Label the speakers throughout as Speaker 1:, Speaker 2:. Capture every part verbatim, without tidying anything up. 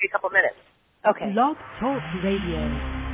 Speaker 1: maybe a couple minutes.
Speaker 2: Okay.
Speaker 3: Blog Talk Radio.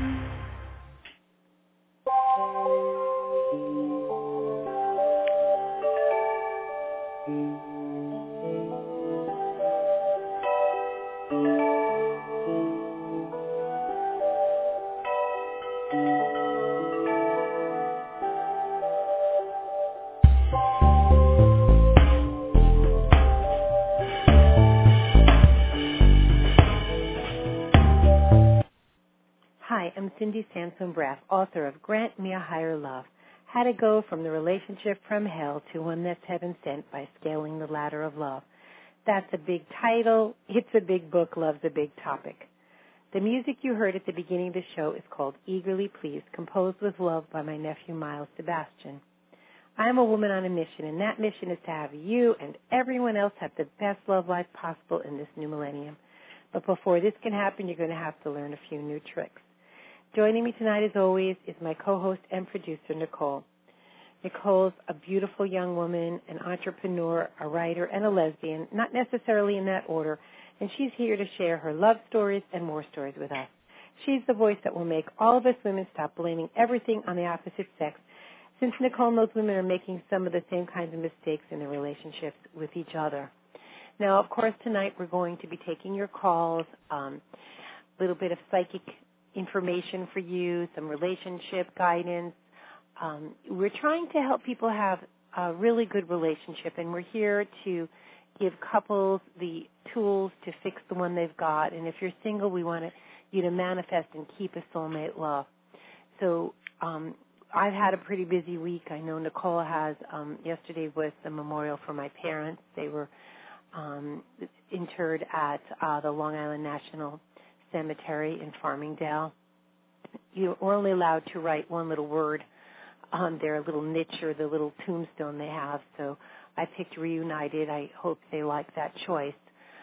Speaker 2: Hi, I'm Cindy Sansom-Braff, author of Grant Me a Higher Love, How to Go from the Relationship from Hell to One That's Heaven Sent by Scaling the Ladder of Love. That's a big title. It's a big book. Love's a big topic. The music you heard at the beginning of the show is called Eagerly Pleased, composed with love by my nephew Miles Sebastian. I'm a woman on a mission, and that mission is to have you and everyone else have the best love life possible in this new millennium. But before this can happen, you're going to have to learn a few new tricks. Joining me tonight, as always, is my co-host and producer, Nicole. Nicole's a beautiful young woman, an entrepreneur, a writer, and a lesbian, not necessarily in that order, and she's here to share her love stories and more stories with us. She's the voice that will make all of us women stop blaming everything on the opposite sex, since Nicole knows women are making some of the same kinds of mistakes in their relationships with each other. Now, of course, tonight we're going to be taking your calls, um, a little bit of psychic information for you, some relationship guidance. Um, we're trying to help people have a really good relationship, and we're here to give couples the tools to fix the one they've got. And if you're single, we want you to manifest and keep a soulmate love. So um, I've had a pretty busy week. I know Nicole has. Um, yesterday was the memorial for my parents. They were um, interred at uh, the Long Island National Cemetery in Farmingdale. You were only allowed to write one little word on their little niche or the little tombstone they have, so I picked Reunited. I hope they like that choice.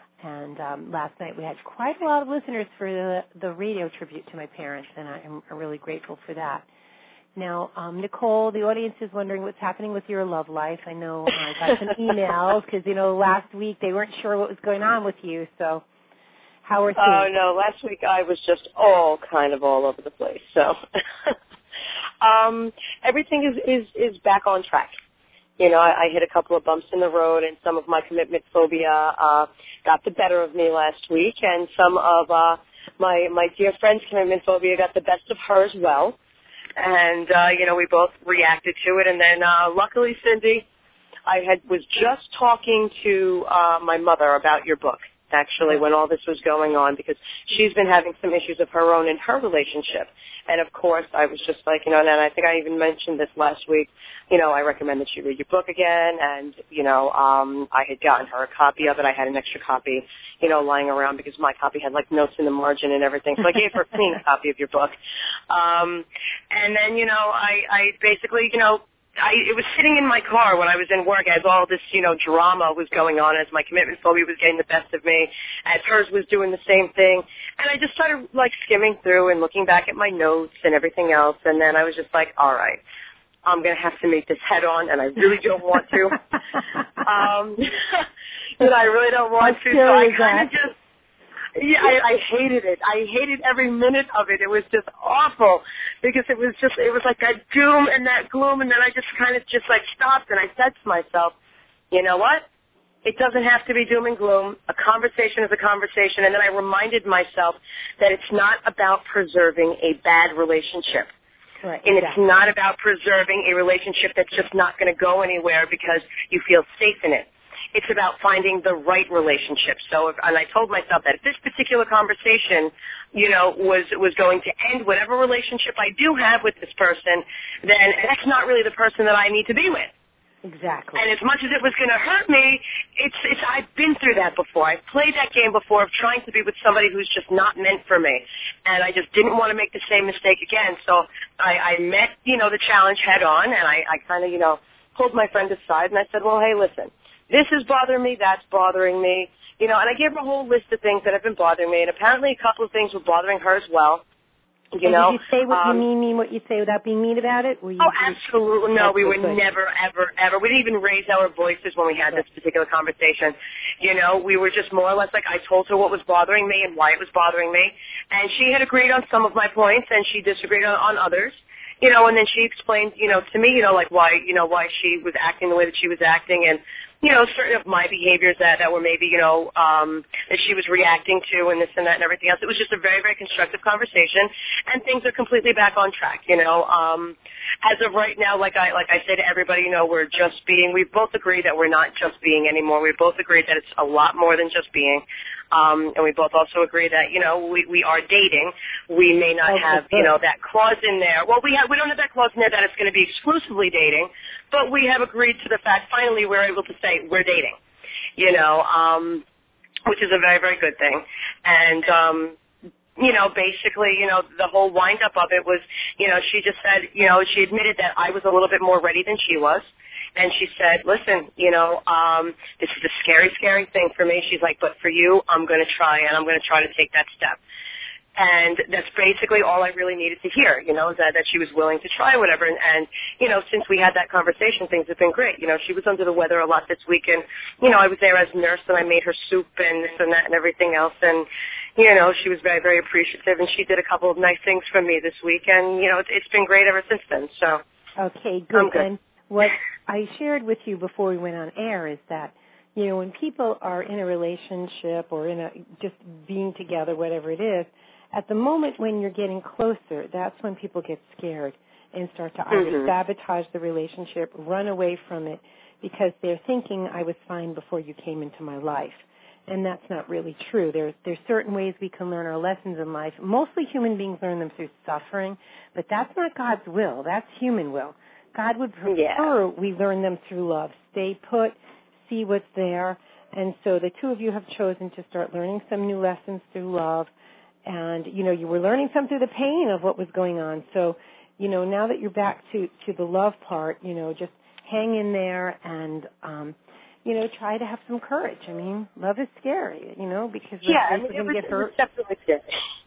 Speaker 2: And um, last night we had quite a lot of listeners for the, the radio tribute to my parents, and I am really grateful for that. Now, um, Nicole, the audience is wondering what's happening with your love life. I know uh, I got some emails because, you know, last week they weren't sure what was going on with you, so how are things?
Speaker 1: Oh, no, last week I was just all kind of all over the place. So um, everything is, is, is back on track. You know, I, I hit a couple of bumps in the road, and some of my commitment phobia uh, got the better of me last week, and some of uh, my, my dear friend's commitment phobia got the best of her as well. And, uh, you know, we both reacted to it. And then uh, luckily, Cindy, I had was just talking to uh, my mother about your book, actually, when all this was going on, because she's been having some issues of her own in her relationship. And, of course, I was just like, you know, and I think I even mentioned this last week, you know, I recommend that she read your book again. And, you know, um, I had gotten her a copy of it. I had an extra copy, you know, lying around because my copy had, like, notes in the margin and everything. So I gave her a clean copy of your book. Um, and then, you know, I, I basically, you know, I, it was sitting in my car when I was in work as all this, you know, drama was going on, as my commitment phobia was getting the best of me, as hers was doing the same thing. And I just started, like, skimming through and looking back at my notes and everything else. And then I was just like, all right, I'm going to have to meet this head on, and I really don't want to. um, you know, I really don't want to. So I kind of just... Yeah, I, I hated it. I hated every minute of it. It was just awful because it was just, it was like that doom and that gloom, and then I just kind of just like stopped and I said to myself, you know what? It doesn't have to be doom and gloom. A conversation is a conversation. And then I reminded myself that it's not about preserving a bad relationship.
Speaker 2: Right,
Speaker 1: and
Speaker 2: exactly.
Speaker 1: It's not about preserving a relationship that's just not going to go anywhere because you feel safe in it. It's about finding the right relationship. So, if, and I told myself that if this particular conversation, you know, was was going to end whatever relationship I do have with this person, then that's not really the person that I need to be with.
Speaker 2: Exactly.
Speaker 1: And as much as it was going to hurt me, it's it's I've been through that before. I've played that game before of trying to be with somebody who's just not meant for me, and I just didn't want to make the same mistake again. So I, I met, you know, the challenge head on, and I, I kind of, you know, pulled my friend aside, and I said, well, hey, listen. This is bothering me, that's bothering me, you know, and I gave her a whole list of things that have been bothering me, and apparently a couple of things were bothering her as well. You
Speaker 2: and
Speaker 1: know,
Speaker 2: did you say what
Speaker 1: um,
Speaker 2: you mean, mean what you say without being mean about it? Were you,
Speaker 1: oh, absolutely. No, we were
Speaker 2: good.
Speaker 1: never, ever, ever. We didn't even raise our voices when we had this particular conversation. You know, we were just more or less like I told her what was bothering me and why it was bothering me. And she had agreed on some of my points and she disagreed on, on others. You know, and then she explained, you know, to me, you know, like why, you know, why she was acting the way that she was acting and, you know, certain of my behaviors that, that were maybe, you know, um, that she was reacting to and this and that and everything else. It was just a very, very constructive conversation, and things are completely back on track, you know. Um, as of right now, like I like I say to everybody, you know, we're just being. We both agree that we're not just being anymore. We both agree that it's a lot more than just being. Um, and we both also agree that, you know, we, we are dating. We may not
Speaker 2: okay,
Speaker 1: have,
Speaker 2: good.
Speaker 1: you know, that clause in there. Well, we have, we don't have that clause in there that it's going to be exclusively dating, but we have agreed to the fact finally we're able to say we're dating, you know, um, which is a very, very good thing. And, um, you know, basically, you know, the whole wind-up of it was, you know, she just said, you know, she admitted that I was a little bit more ready than she was. And she said, listen, you know, um, this is a scary, scary thing for me. She's like, but for you, I'm going to try, and I'm going to try to take that step. And that's basically all I really needed to hear, you know, that, that she was willing to try whatever. And, and, you know, since we had that conversation, things have been great. You know, she was under the weather a lot this week, and, you know, I was there as a nurse, and I made her soup and this and that and everything else. And, you know, she was very, very appreciative, and she did a couple of nice things for me this week. And, you know, it's, it's been great ever since then. So,
Speaker 2: okay, good.
Speaker 1: I'm good.
Speaker 2: And what I shared with you before we went on air is that, you know, when people are in a relationship or in a just being together, whatever it is, at the moment when you're getting closer, that's when people get scared and start to either
Speaker 1: Mm-hmm.
Speaker 2: sabotage the relationship, run away from it, because they're thinking I was fine before you came into my life. And that's not really true. There's there's certain ways we can learn our lessons in life. Mostly human beings learn them through suffering, but that's not God's will. That's human will. God would prefer
Speaker 1: Yeah.
Speaker 2: we learn them through love. Stay put, see what's there. And so the two of you have chosen to start learning some new lessons through love. And, you know, you were learning some through the pain of what was going on. So, you know, now that you're back to, to the love part, you know, just hang in there and, um, you know, try to have some courage. I mean, love is scary, you know, because we're
Speaker 1: Yeah, I
Speaker 2: afraid
Speaker 1: mean,
Speaker 2: we're going
Speaker 1: it
Speaker 2: to
Speaker 1: was,
Speaker 2: get
Speaker 1: it was
Speaker 2: hurt.
Speaker 1: definitely scary.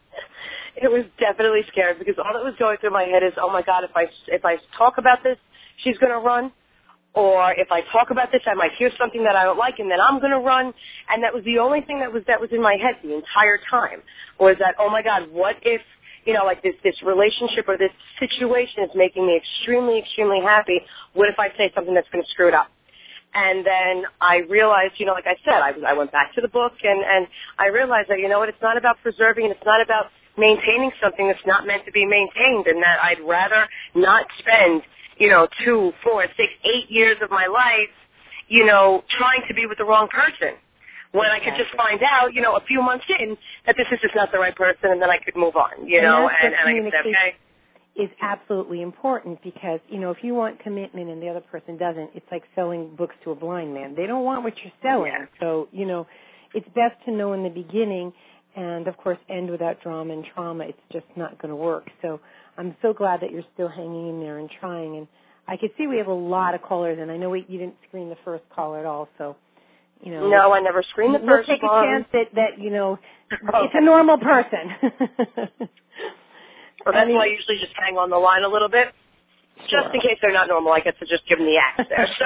Speaker 1: It was definitely scary because all that was going through my head is, oh my God, if I if I talk about this, she's going to run, or if I talk about this, I might hear something that I don't like, and then I'm going to run. And that was the only thing that was that was in my head the entire time was that, oh my God, what if, you know, like this this relationship or this situation is making me extremely, extremely happy. What if I say something that's going to screw it up? And then I realized, you know, like I said, I, I went back to the book, and, and I realized that, you know what, it's not about preserving, and it's not about maintaining something that's not meant to be maintained, and that I'd rather not spend, you know, two, four, six, eight years of my life, you know, trying to be with the wrong person, when I could just find out, you know, a few months in that this is just not the right person, and then I could move on, you
Speaker 2: and
Speaker 1: know,
Speaker 2: that's
Speaker 1: and,
Speaker 2: what
Speaker 1: and I could say, okay.
Speaker 2: is absolutely important because, you know, if you want commitment and the other person doesn't, it's like selling books to a blind man. They don't want what you're selling.
Speaker 1: Yeah.
Speaker 2: So, you know, it's best to know in the beginning and, of course, end without drama and trauma. It's just not going to work. So I'm so glad that you're still hanging in there and trying. And I can see we have a lot of callers, and I know we, you didn't screen the first caller at all, so, you know.
Speaker 1: No, I never screened the
Speaker 2: we'll
Speaker 1: first
Speaker 2: take
Speaker 1: one.
Speaker 2: a chance that, that you know,
Speaker 1: Okay.
Speaker 2: it's a normal person.
Speaker 1: Well, that's why I usually just hang on the line a little bit,
Speaker 2: Sure.
Speaker 1: just in case they're not normal. I get to just give them the axe there. So,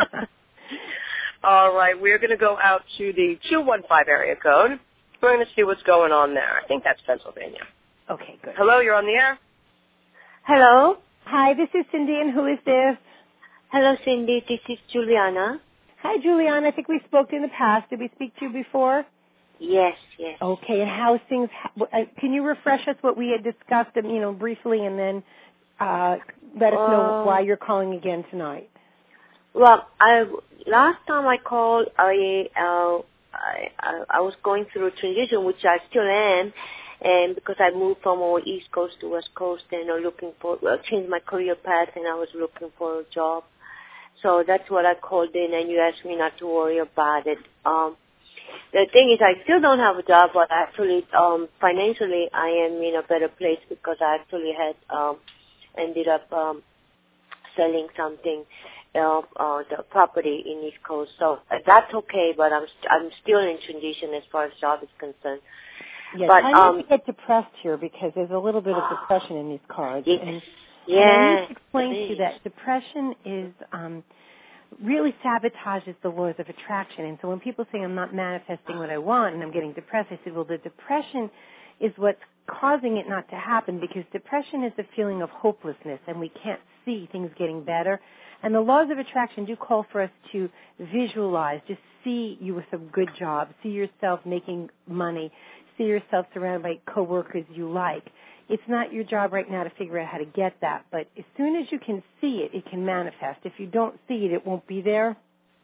Speaker 1: all right, we're going to go out to the two one five area code. We're going to see what's going on there. I think that's Pennsylvania.
Speaker 2: Okay, good.
Speaker 1: Hello, you're on the air.
Speaker 3: Hello.
Speaker 2: Hi, this is Cindy, and who is this?
Speaker 3: Hello, Cindy. This is Juliana.
Speaker 2: Hi, Juliana. I think we spoke in the past. Did we speak to you before?
Speaker 3: Yes, yes.
Speaker 2: Okay, and how's things? Can you refresh us what we had discussed, you know, briefly, and then uh, let us know
Speaker 3: Uh,
Speaker 2: why you're calling again tonight?
Speaker 3: Well, I last time I called, I uh, I, I I was going through a transition, which I still am, and because I moved from our East Coast to West Coast, and I'm looking for well, changed my career path, and I was looking for a job. So that's what I called in, and you asked me not to worry about it. Um, The thing is, I still don't have a job, but actually, um, financially, I am in a better place because I actually had um, ended up um, selling something, uh, uh, the property in East Coast. So uh, that's okay, but I'm st- I'm still in transition as far as job is concerned.
Speaker 2: Yeah,
Speaker 3: but,
Speaker 2: try
Speaker 3: um,
Speaker 2: not to get depressed here because there's a little bit of depression in these cards.
Speaker 3: Yes.
Speaker 2: And,
Speaker 3: yeah.
Speaker 2: and I need to explain to you that depression is um, really sabotages the laws of attraction. And so when people say I'm not manifesting what I want and I'm getting depressed, I said, well, the depression is what's causing it not to happen, because depression is a feeling of hopelessness and we can't see things getting better. And the laws of attraction do call for us to visualize, just see you with a good job, see yourself making money, see yourself surrounded by coworkers you like. It's not your job right now to figure out how to get that, but as soon as you can see it, it can manifest. If you don't see it, it won't be there.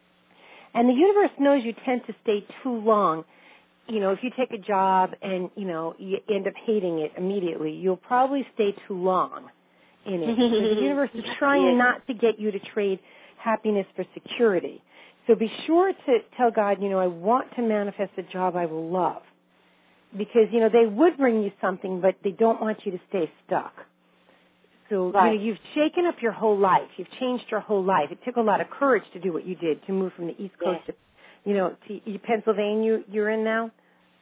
Speaker 2: And the universe knows you tend to stay too long. You know, if you take a job and, you know, you end up hating it immediately, you'll probably stay too long in it. So the universe is trying
Speaker 3: yes.
Speaker 2: not to get you to trade happiness for security. So be sure to tell God, you know, I want to manifest a job I will love. Because, you know, they would bring you something, but they don't want you to stay stuck. So,
Speaker 3: right.
Speaker 2: you know, you've shaken up your whole life. You've changed your whole life. It took a lot of courage to do what you did, to move from the East Coast
Speaker 3: yes.
Speaker 2: to, you know, to Pennsylvania you're in now?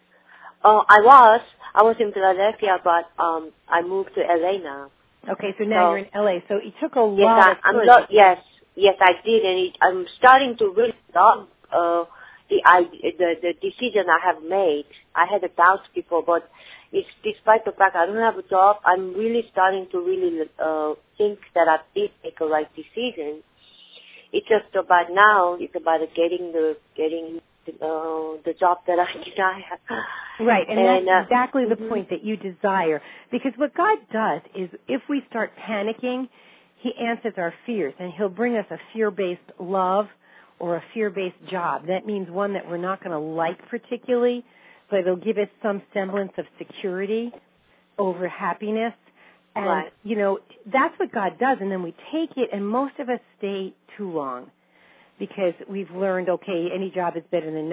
Speaker 3: Oh, I was. I was in Philadelphia, but um, I moved to L A now.
Speaker 2: Okay, so now
Speaker 3: so,
Speaker 2: you're in L A. So it took a
Speaker 3: yes,
Speaker 2: lot
Speaker 3: I,
Speaker 2: of
Speaker 3: I'm
Speaker 2: courage.
Speaker 3: not, yes, yes, I did, and it, I'm starting to really love uh, the, I, the the decision I have made. I had a doubt before, but it's, despite the fact I don't have a job, I'm really starting to really uh, think that I did make a right decision. It's just about now. It's about getting the getting uh, the job that I desire.
Speaker 2: Right, and,
Speaker 3: and
Speaker 2: that's
Speaker 3: uh,
Speaker 2: exactly the
Speaker 3: mm-hmm.
Speaker 2: point that you desire. Because what God does is if we start panicking, He answers our fears, and He'll bring us a fear-based love or a fear-based job. That means one that we're not going to like particularly, but it'll give us some semblance of security over happiness. And,
Speaker 3: right.
Speaker 2: you know, that's what God does, and then we take it, and most of us stay too long because we've learned, okay, any job is better than no.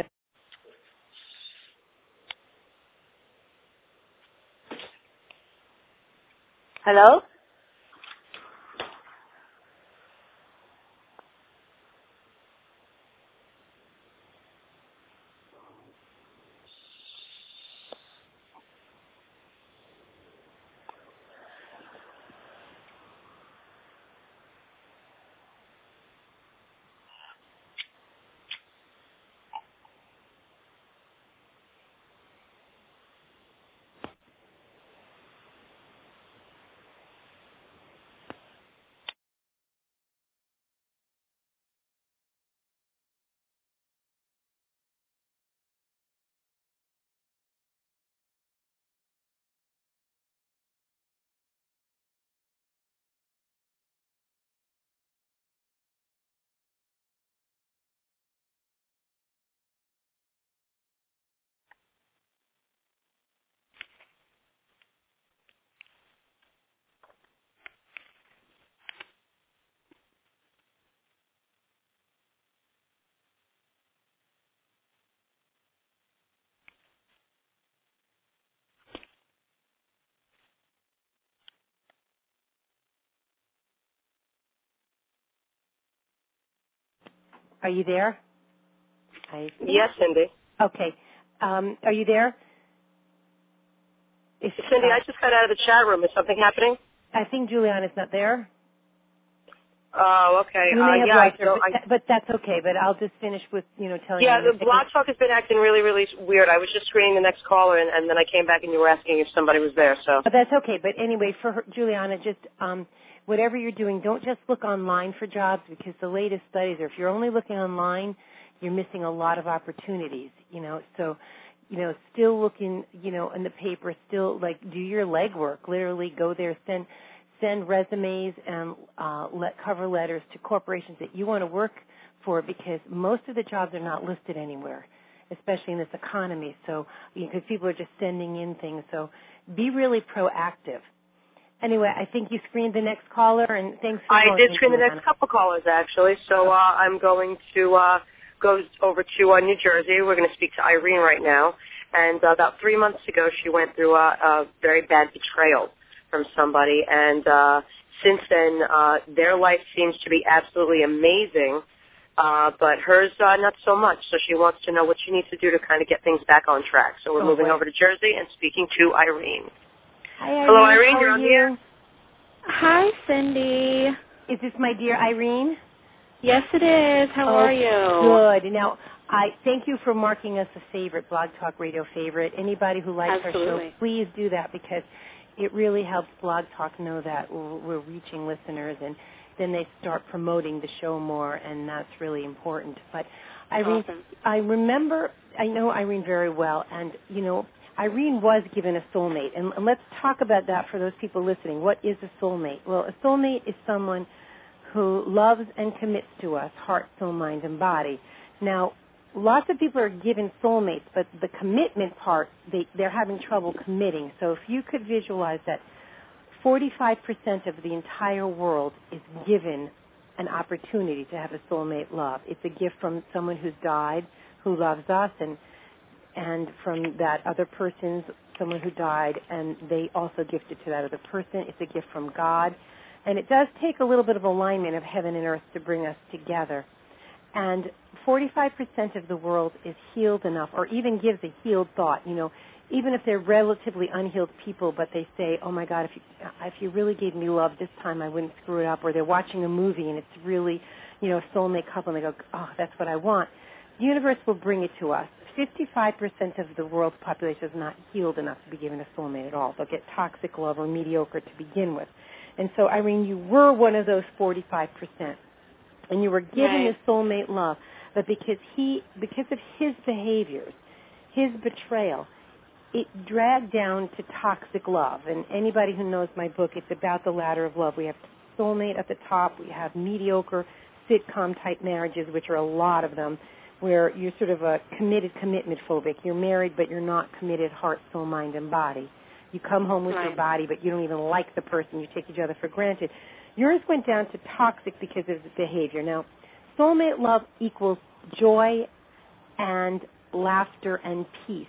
Speaker 3: Hello?
Speaker 2: Are you there? I think.
Speaker 1: Yes, Cindy.
Speaker 2: Okay. Um, are you there? Is,
Speaker 1: Cindy,
Speaker 2: uh,
Speaker 1: I just got out of the chat room. Is something happening?
Speaker 2: I think Juliana's not there.
Speaker 1: Oh, okay.
Speaker 2: We
Speaker 1: Uh,
Speaker 2: may have
Speaker 1: yeah, I
Speaker 2: lost her,
Speaker 1: don't.
Speaker 2: but,
Speaker 1: I,
Speaker 2: that, but that's okay. But I'll just finish with, you know, telling
Speaker 1: yeah,
Speaker 2: you.
Speaker 1: the blog talk has been acting really, really weird. I was just screening the next caller, and, and then I came back and you were asking if somebody was there. So.
Speaker 2: But that's okay. But anyway, for her, Juliana, just um, whatever you're doing, don't just look online for jobs, because the latest studies are if you're only looking online, you're missing a lot of opportunities. You know, so you know, still looking, you know, in the paper, still like do your legwork. Literally, go there, send send resumes and uh, let cover letters to corporations that you want to work for, because most of the jobs are not listed anywhere, especially in this economy. So, because people are just sending in things. So, be really proactive. Anyway, I think you screened the next caller, and thanks for
Speaker 1: I
Speaker 2: calling.
Speaker 1: did screen the next
Speaker 2: Anna.
Speaker 1: couple callers, actually. So uh, I'm going to uh, go over to uh, New Jersey. We're going to speak to Irene right now. And uh, about three months ago, she went through a, a very bad betrayal from somebody. And uh, since then, uh, their life seems to be absolutely amazing. Uh, but hers, uh, not so much. So she wants to know what she needs to do to kind of get things back on track. So we're
Speaker 2: oh,
Speaker 1: moving
Speaker 2: boy.
Speaker 1: over to Jersey and speaking to Irene.
Speaker 2: Hi, Irene.
Speaker 1: Hello, Irene.
Speaker 2: How
Speaker 1: You're
Speaker 2: are
Speaker 1: on
Speaker 2: you?
Speaker 1: the air.
Speaker 4: Hi, Cindy.
Speaker 2: Is this my dear Irene?
Speaker 4: Yes, it is. How
Speaker 2: oh,
Speaker 4: are you?
Speaker 2: Good. Now, I thank you for marking us a favorite, Blog Talk Radio favorite. Anybody who likes
Speaker 4: Absolutely.
Speaker 2: our show, please do that because it really helps Blog Talk know that we're, we're reaching listeners, and then they start promoting the show more, and that's really important. But Irene,
Speaker 4: Awesome.
Speaker 2: I remember, I know Irene very well, and, you know, Irene was given a soulmate, and, and let's talk about that for those people listening. What is a soulmate? Well, a soulmate is someone who loves and commits to us, heart, soul, mind, and body. Now, lots of people are given soulmates, but the commitment part, they, they're having trouble committing. So if you could visualize that forty-five percent of the entire world is given an opportunity to have a soulmate love. It's a gift from someone who's died, who loves us, and and from that other person's, someone who died, and they also gifted to that other person. It's a gift from God. And it does take a little bit of alignment of heaven and earth to bring us together. And forty-five percent of the world is healed enough, or even gives a healed thought. You know, even if they're relatively unhealed people, but they say, oh, my God, if you, if you really gave me love this time, I wouldn't screw it up. Or they're watching a movie, and it's really, you know, a soulmate couple, and they go, oh, that's what I want. The universe will bring it to us. fifty-five percent of the world's population is not healed enough to be given a soulmate at all. They'll get toxic love or mediocre to begin with. And so, Irene, you were one of those forty-five percent, and you were given
Speaker 4: Right.
Speaker 2: this soulmate love, but because he, because of his behaviors, his betrayal, it dragged down to toxic love. And anybody who knows my book, it's about the ladder of love. We have soulmate at the top. We have mediocre sitcom-type marriages, which are a lot of them, where you're sort of a committed commitment phobic. You're married, but you're not committed heart, soul, mind, and body. You come home with
Speaker 4: right.
Speaker 2: your body, but you don't even like the person. You take each other for granted. Yours went down to toxic because of the behavior. Now, soulmate love equals joy and laughter and peace.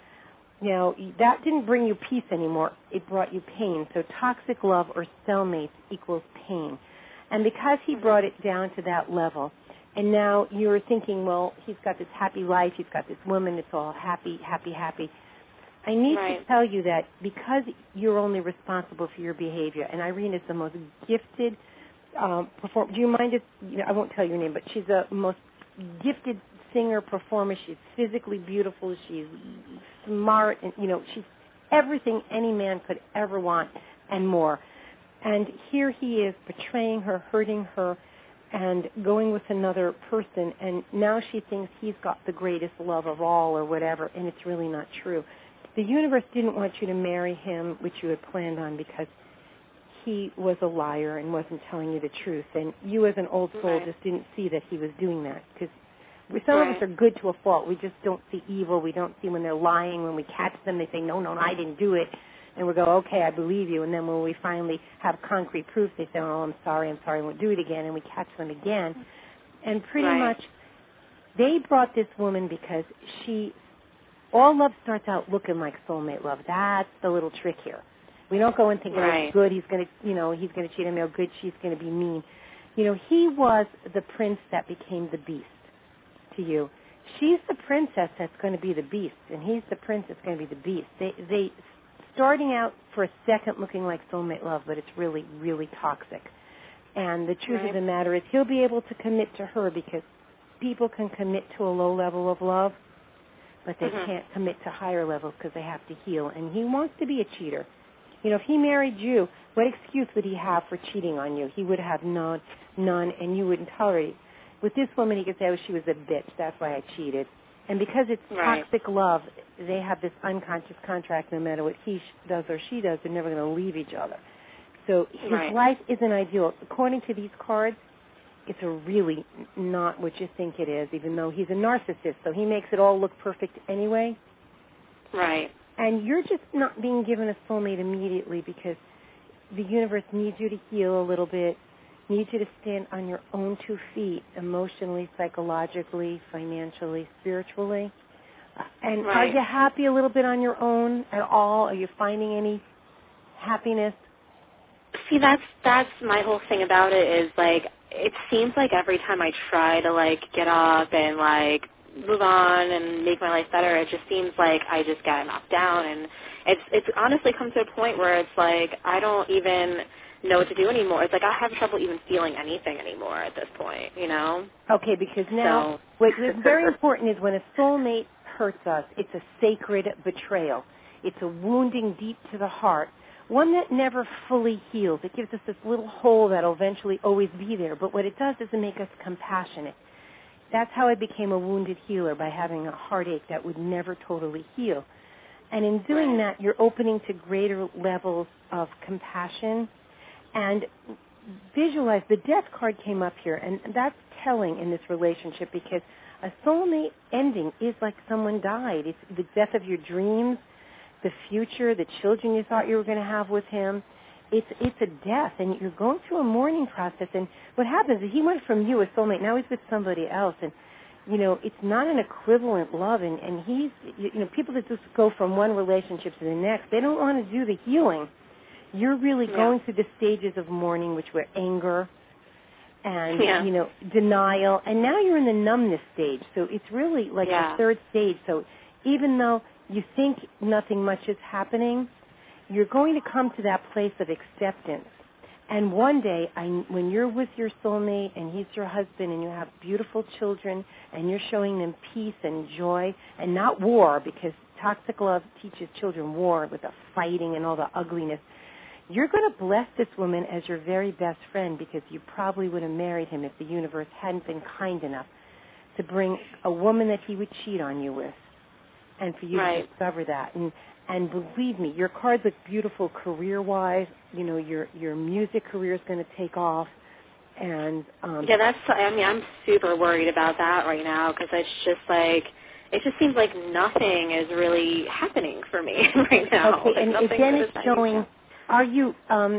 Speaker 2: You know, that didn't bring you peace anymore. It brought you pain. So toxic love or cellmates equals pain. And because he brought it down to that level, and now you're thinking, well, he's got this happy life, he's got this woman, it's all happy, happy, happy. I need
Speaker 4: right.
Speaker 2: to tell you that because you're only responsible for your behavior, and Irene is the most gifted um, performer. Do you mind if, you know, I won't tell your name, but she's the most gifted singer, performer. She's physically beautiful. She's smart, and, you know, she's everything any man could ever want and more. And here he is betraying her, hurting her, and going with another person, and now she thinks he's got the greatest love of all or whatever, and it's really not true. The universe didn't want you to marry him, which you had planned on, because he was a liar and wasn't telling you the truth, and you as an old soul
Speaker 4: Right.
Speaker 2: just didn't see that he was doing that, because some
Speaker 4: right.
Speaker 2: of us are good to a fault. We just don't see evil. We don't see when they're lying. When we catch them, they say, no, no, no, I didn't do it. And we go, okay, I believe you. And then when we finally have concrete proof, they say, oh, I'm sorry, I'm sorry, I won't do it again. And we catch them again. And pretty
Speaker 4: Right.
Speaker 2: much they brought this woman because she, all love starts out looking like soulmate love. That's the little trick here. We don't go and think,
Speaker 4: Right.
Speaker 2: oh, good, he's going to, you know, he's going to cheat on me, or good, she's going to be mean. You know, he was the prince that became the beast to you. She's the princess that's going to be the beast, and he's the prince that's going to be the beast. They, they, starting out for a second looking like soulmate love, but it's really, really toxic. And the truth
Speaker 4: Right.
Speaker 2: of the matter is he'll be able to commit to her because people can commit to a low level of love, but they
Speaker 4: Mm-hmm.
Speaker 2: can't commit to higher levels because they have to heal. And he wants to be a cheater. You know, if he married you, what excuse would he have for cheating on you? He would have none, none, and you wouldn't tolerate it. With this woman, he could say, oh, she was a bitch, that's why I cheated. And because it's
Speaker 4: Right.
Speaker 2: toxic love, they have this unconscious contract. No matter what he does or she does, they're never going to leave each other. So his
Speaker 4: Right.
Speaker 2: life isn't ideal. According to these cards, it's a really not what you think it is, even though he's a narcissist, so he makes it all look perfect anyway.
Speaker 4: Right.
Speaker 2: And you're just not being given a soulmate immediately because the universe needs you to heal a little bit, needs you to stand on your own two feet, emotionally, psychologically, financially, spiritually. And
Speaker 4: Right.
Speaker 2: are you happy a little bit on your own at all? Are you finding any happiness?
Speaker 4: See, that's that's my whole thing about it is, like, it seems like every time I try to, like, get up and, like, move on and make my life better, it just seems like I just get knocked down. And it's it's honestly come to a point where it's like I don't even know what to do anymore. It's like I have trouble even feeling anything anymore at this point, you know?
Speaker 2: Okay, because now
Speaker 4: so.
Speaker 2: what, what's very important is when a soulmate hurts us, it's a sacred betrayal. It's a wounding deep to the heart, one that never fully heals. It gives us this little hole that will eventually always be there, but what it does is it make us compassionate. That's how I became a wounded healer, by having a heartache that would never totally heal. And in doing that, you're opening to greater levels of compassion. And visualize, the death card came up here, and that's telling in this relationship, because a soulmate ending is like someone died. It's the death of your dreams, the future, the children you thought you were going to have with him. It's it's a death, and you're going through a mourning process. And what happens is he went from you, a soulmate, now he's with somebody else, and you know it's not an equivalent love. And and he's you know people that just go from one relationship to the next, they don't want to do the healing. You're really
Speaker 4: yeah.
Speaker 2: going through the stages of mourning, which were anger and
Speaker 4: yeah.
Speaker 2: you know denial, and now you're in the numbness stage. So it's really like
Speaker 4: yeah.
Speaker 2: the third stage. So even though you think nothing much is happening, you're going to come to that place of acceptance. And one day, I, when you're with your soulmate and he's your husband and you have beautiful children and you're showing them peace and joy and not war, because toxic love teaches children war with the fighting and all the ugliness, you're going to bless this woman as your very best friend, because you probably would have married him if the universe hadn't been kind enough to bring a woman that he would cheat on you with, and for you
Speaker 4: right.
Speaker 2: to discover that. And And believe me, your cards look beautiful career-wise. You know, your your music career is going to take off. And um,
Speaker 4: yeah, that's. I mean, I'm super worried about that right now, because it's just like it just seems like nothing is really happening for me right now.
Speaker 2: Okay,
Speaker 4: like
Speaker 2: and
Speaker 4: nothing
Speaker 2: again,
Speaker 4: is
Speaker 2: it's showing. Are you um,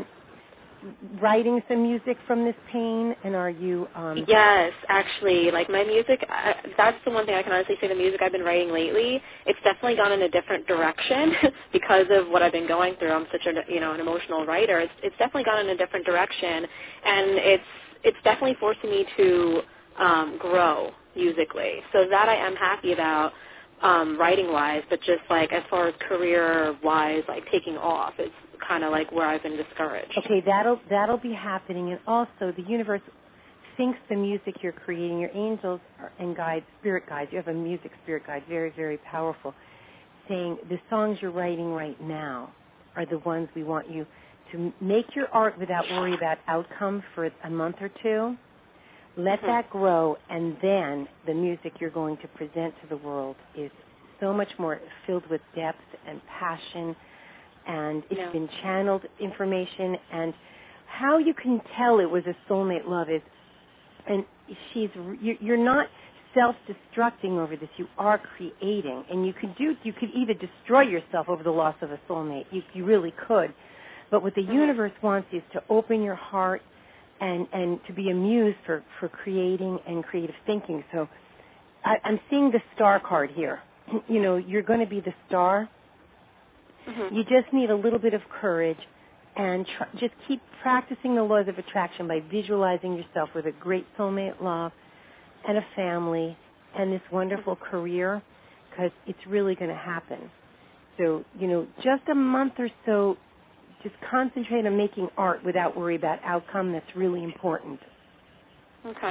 Speaker 2: writing some music from this pain, and are you? Um,
Speaker 4: yes, actually, like my music. I, that's the one thing I can honestly say. The music I've been writing lately, it's definitely gone in a different direction because of what I've been going through. I'm such a you know an emotional writer. It's it's definitely gone in a different direction, and it's it's definitely forcing me to um, grow musically. So that I am happy about. Um, writing wise, but just like as far as career wise, like taking off, it's kind of like where I've been discouraged.
Speaker 2: Okay, that'll that'll be happening, and also the universe thinks the music you're creating, your angels and guides, spirit guides, you have a music spirit guide, very very powerful, saying the songs you're writing right now are the ones we want you to make your art without worry about outcome for a month or two. Let
Speaker 4: mm-hmm.
Speaker 2: that grow, and then the music you're going to present to the world is so much more filled with depth and passion, and it's
Speaker 4: yeah.
Speaker 2: been channeled information. And how you can tell it was a soulmate love is, and she's you're not self-destructing over this. You are creating, and you could do you could even destroy yourself over the loss of a soulmate. You, you really could. But what the mm-hmm. universe wants is to open your heart and, and to be a muse for, for creating and creative thinking. So I, I'm seeing the star card here. You know, you're going to be the star.
Speaker 4: Mm-hmm.
Speaker 2: You just need a little bit of courage, and tr- just keep practicing the laws of attraction by visualizing yourself with a great soulmate love and a family and this wonderful mm-hmm. career, because it's really going to happen. So, you know, just a month or so, just concentrate on making art without worry about outcome. That's really important.
Speaker 4: Okay.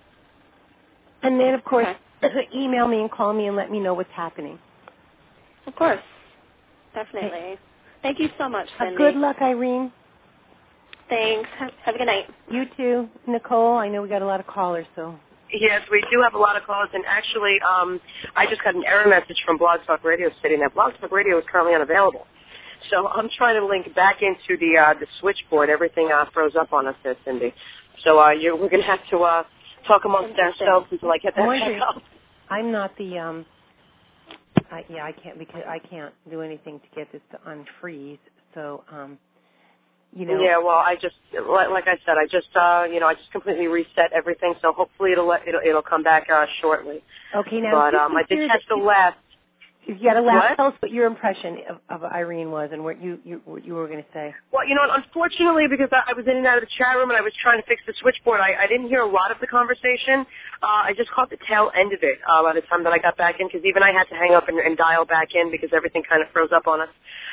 Speaker 2: And then, of course,
Speaker 4: okay.
Speaker 2: email me and call me and let me know what's happening.
Speaker 4: Of course. Definitely.
Speaker 2: Okay.
Speaker 4: Thank you so much, Cindy.
Speaker 2: Uh, good luck, Irene.
Speaker 4: Thanks. Have a good night.
Speaker 2: You too. Nicole, I know we got a lot of callers, so.
Speaker 1: Yes, we do have a lot of callers, and actually, um, I just got an error message from Blog Talk Radio stating that Blog Talk Radio is currently unavailable. So I'm trying to link back into the uh, the switchboard. Everything uh, froze up on us there, Cindy. So uh, you're, we're going to have to uh, talk amongst ourselves until I get that back up.
Speaker 2: I'm not the, um, I, yeah, I can't, because I can't do anything to get this to unfreeze. So, um, you know.
Speaker 1: Yeah, well, I just, like I said, I just, uh, you know, I just completely reset everything. So hopefully it'll it'll, it'll come back uh, shortly.
Speaker 2: Okay, now.
Speaker 1: But um, I did catch the last.
Speaker 2: You got to laugh.
Speaker 1: What?
Speaker 2: Tell us what your impression of, of Irene was and what you, you what you were going to say.
Speaker 1: Well, you know, unfortunately, because I, I was in and out of the chat room and I was trying to fix the switchboard, I, I didn't hear a lot of the conversation. Uh, I just caught the tail end of it uh, by the time that I got back in, because even I had to hang up and, and dial back in because everything kind of froze up on us.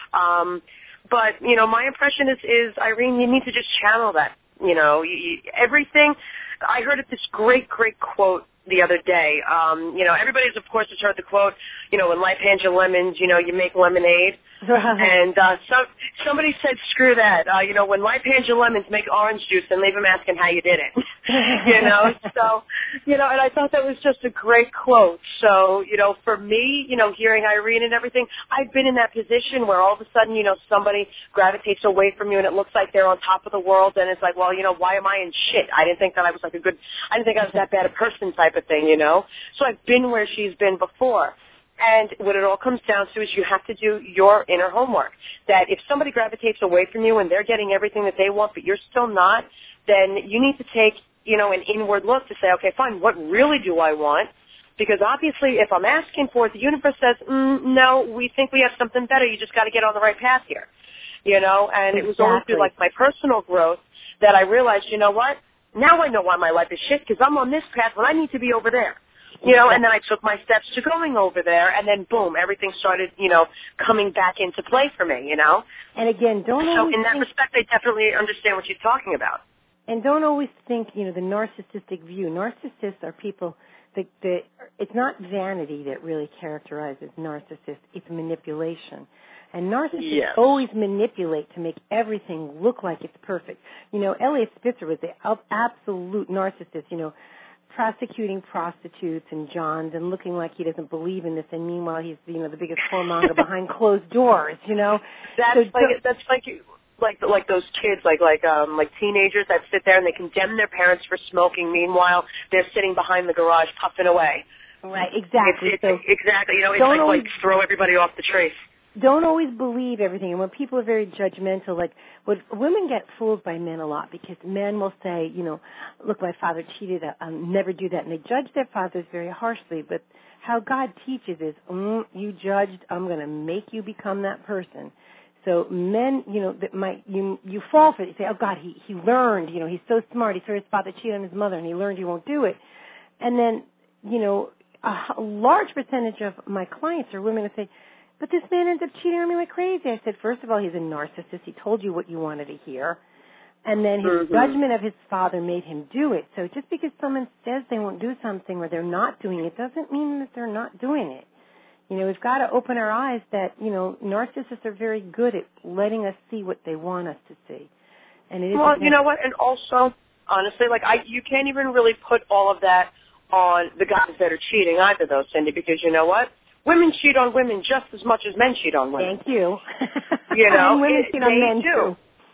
Speaker 1: Um, but, you know, my impression is, is, Irene, you need to just channel that. You know, you, you, everything. I heard this great, great quote the other day. Um, you know, everybody's, of course, has heard the quote, you know, when life hands you lemons, you know, you make lemonade. And uh, some, somebody said, screw that. Uh, you know, when life hands you lemons, make orange juice and leave them asking how you did it. you know, so, you know, and I thought that was just a great quote. So, you know, for me, you know, hearing Irene and everything, I've been in that position where all of a sudden, you know, somebody gravitates away from you and it looks like they're on top of the world, and it's like, well, you know, why am I in shit? I didn't think that I was like a good, I didn't think I was that bad a person type of thing, you know. So I've been where she's been before. And what it all comes down to is you have to do your inner homework. That if somebody gravitates away from you and they're getting everything that they want, but you're still not, then you need to take, you know, an inward look to say, okay, fine, what really do I want? Because obviously if I'm asking for it, the universe says, mm, no, we think we have something better. You just got to get on the right path here. You know, and
Speaker 2: Exactly.
Speaker 1: It was only through, like, my personal growth that I realized, you know what? Now I know why my life is shit, because I'm on this path when I need to be over there. You know, and then I took my steps to going over there, and then, boom, everything started, you know, coming back into play for me, you know.
Speaker 2: And again, don't
Speaker 1: So
Speaker 2: always
Speaker 1: in that
Speaker 2: think,
Speaker 1: respect, I definitely understand what you're talking about.
Speaker 2: and don't always think, you know, the narcissistic view. Narcissists are people that, that it's not vanity that really characterizes narcissists. It's manipulation. And narcissists
Speaker 1: Yes.
Speaker 2: always manipulate to make everything look like it's perfect. You know, Elliot Spitzer was the absolute narcissist, you know, prosecuting prostitutes and Johns and looking like he doesn't believe in this, and meanwhile he's, you know, the biggest whoremonger behind closed doors, you know.
Speaker 1: That's
Speaker 2: so
Speaker 1: like that's like like like those kids, like like um like teenagers that sit there and they condemn their parents for smoking. Meanwhile, they're sitting behind the garage puffing away.
Speaker 2: Right, exactly.
Speaker 1: It's, it's,
Speaker 2: so
Speaker 1: exactly, you know, it's
Speaker 2: don't
Speaker 1: like
Speaker 2: always,
Speaker 1: like throw everybody off the trace.
Speaker 2: Don't always believe everything. And when people are very judgmental, like what women get fooled by men a lot, because men will say, you know, look, my father cheated, I'll never do that. And they judge their fathers very harshly. But how God teaches is, mm, you judged, I'm going to make you become that person. So men, you know, that might, you you fall for it. You say, oh, God, he, he learned, you know, he's so smart. He saw his father cheat on his mother, and he learned he won't do it. And then, you know, a large percentage of my clients are women who say, but this man ends up cheating on me like crazy. I said, first of all, he's a narcissist. He told you what you wanted to hear. And then his
Speaker 1: mm-hmm.
Speaker 2: judgment of his father made him do it. So just because someone says they won't do something or they're not doing it doesn't mean that they're not doing it. You know, we've got to open our eyes that, you know, narcissists are very good at letting us see what they want us to see. And it is
Speaker 1: well, you know what? And also, honestly, like I, you can't even really put all of that on the guys that are cheating either, though, Cindy, because you know what? Women cheat on women just as much as men cheat on women.
Speaker 2: Thank you.
Speaker 1: You know,
Speaker 2: and women
Speaker 1: it,
Speaker 2: cheat on men
Speaker 1: do.
Speaker 2: too.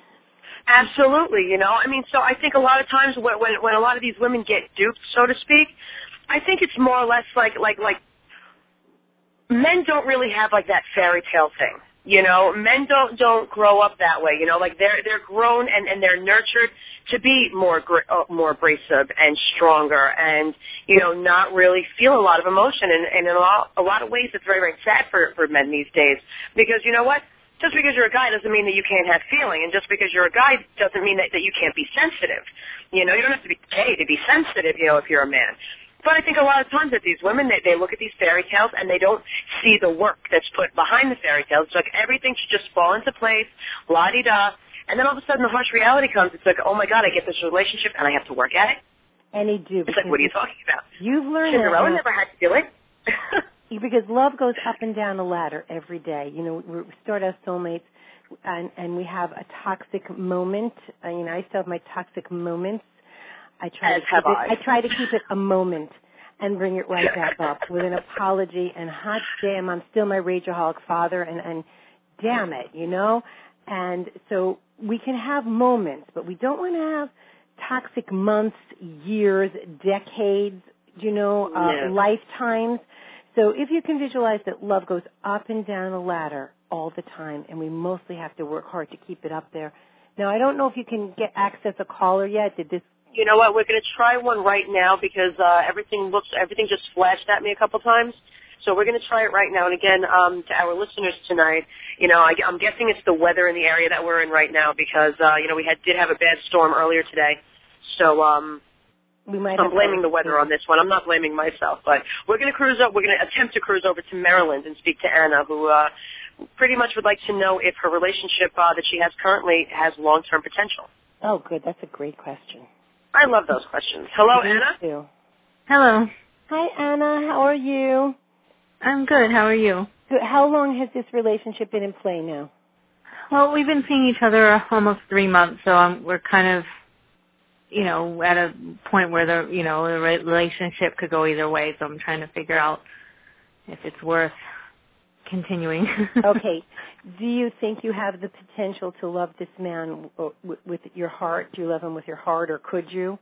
Speaker 1: Absolutely, you know. I mean, so I think a lot of times when, when when a lot of these women get duped, so to speak, I think it's more or less like like like men don't really have like that fairy tale thing. You know, men don't don't grow up that way. You know, like they're they're grown and, and they're nurtured to be more gr- uh, more abrasive and stronger, and you know, not really feel a lot of emotion. And, and in a lot a lot of ways, it's very very sad for for men these days, because you know what? Just because you're a guy doesn't mean that you can't have feeling, and just because you're a guy doesn't mean that, that you can't be sensitive. You know, you don't have to be gay to be sensitive. You know, if you're a man. But I think a lot of times that these women, they, they look at these fairy tales and they don't see the work that's put behind the fairy tales. It's like everything should just fall into place, la-di-da, and then all of a sudden the harsh reality comes. It's like, oh, my God, I get this relationship and I have to work at it.
Speaker 2: And they do.
Speaker 1: It's like, what are you talking about?
Speaker 2: You've learned
Speaker 1: Cinderella
Speaker 2: that.
Speaker 1: never had to do it.
Speaker 2: Because love goes up and down a ladder every day. You know, we start as soulmates, and, and we have a toxic moment. I mean, I still have my toxic moments. I try
Speaker 1: As
Speaker 2: to
Speaker 1: have
Speaker 2: keep it,
Speaker 1: I.
Speaker 2: I try to keep it a moment and bring it right back up with an apology. And hot damn, I'm still my rageaholic father, and, and damn it, you know. And so we can have moments, but we don't want to have toxic months, years, decades, you know, uh,
Speaker 1: yeah.
Speaker 2: lifetimes. So if you can visualize that love goes up and down a ladder all the time, and we mostly have to work hard to keep it up there. Now, I don't know if you can get access a caller yet. Did this?
Speaker 1: You know what? We're going to try one right now because uh, everything looks, everything just flashed at me a couple times. So we're going to try it right now. And again, um, to our listeners tonight, you know, I, I'm guessing it's the weather in the area that we're in right now because, uh, you know, we had did have a bad storm earlier today. So um,
Speaker 2: we might
Speaker 1: I'm blaming the weather on this one. I'm not blaming myself. But we're going to cruise up. We're going to attempt to cruise over to Maryland and speak to Anna, who uh, pretty much would like to know if her relationship uh, that she has currently has long-term potential.
Speaker 2: Oh, good. That's a great question.
Speaker 1: I love those questions. Hello,
Speaker 2: Me
Speaker 1: Anna.
Speaker 2: too.
Speaker 5: Hello.
Speaker 2: Hi, Anna. How are you?
Speaker 5: I'm good. How are you?
Speaker 2: Good. How long has this relationship been in play now?
Speaker 5: Well, we've been seeing each other almost three months, so um, we're kind of, you know, at a point where the, you know, the relationship could go either way. So I'm trying to figure out if it's worth continuing.
Speaker 2: Okay. Do you think you have the potential to love this man with your heart? Do you love him with your heart, or could you?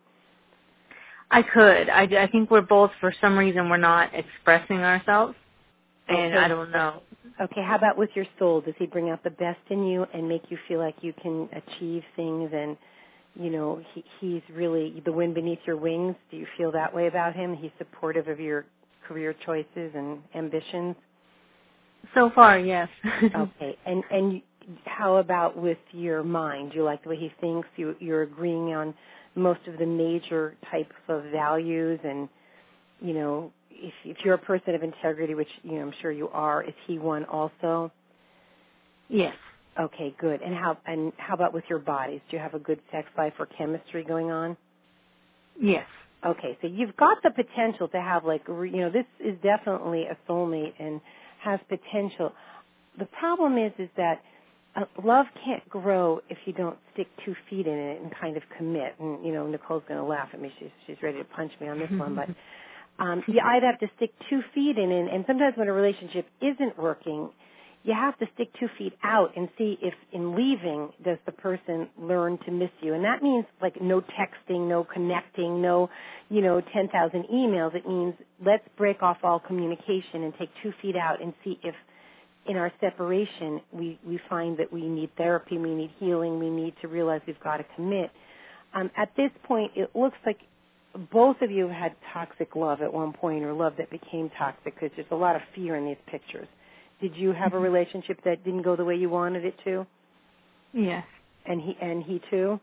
Speaker 5: I could. I, I think we're both, for some reason, we're not expressing ourselves, and
Speaker 2: okay.
Speaker 5: I don't know.
Speaker 2: Okay. How about with your soul? Does he bring out the best in you and make you feel like you can achieve things and, you know, he, he's really the wind beneath your wings? Do you feel that way about him? He's supportive of your career choices and ambitions?
Speaker 5: So far, yes.
Speaker 2: Okay. And and how about with your mind? Do you like the way he thinks? You, you're agreeing on most of the major types of values, and, you know, if, if you're a person of integrity, which, you know, I'm sure you are, is he one also?
Speaker 5: Yes.
Speaker 2: Okay, good. And how and how about with your bodies? Do you have a good sex life or chemistry going on?
Speaker 5: Yes.
Speaker 2: Okay, so you've got the potential to have, like, you know, this is definitely a soulmate and has potential. The problem is, is that uh, love can't grow if you don't stick two feet in it and kind of commit. And, you know, Nicole's going to laugh at me. She's, she's ready to punch me on this one. But um, you either have to stick two feet in it, and sometimes when a relationship isn't working, you have to stick two feet out and see if in leaving does the person learn to miss you. And that means like no texting, no connecting, no, you know, ten thousand emails. It means let's break off all communication and take two feet out and see if in our separation we, we find that we need therapy, we need healing, we need to realize we've got to commit. Um, at this point, it looks like both of you had toxic love at one point, or love that became toxic, because there's a lot of fear in these pictures. Did you have a relationship that didn't go the way you wanted it to?
Speaker 5: Yes.
Speaker 2: And he and he too?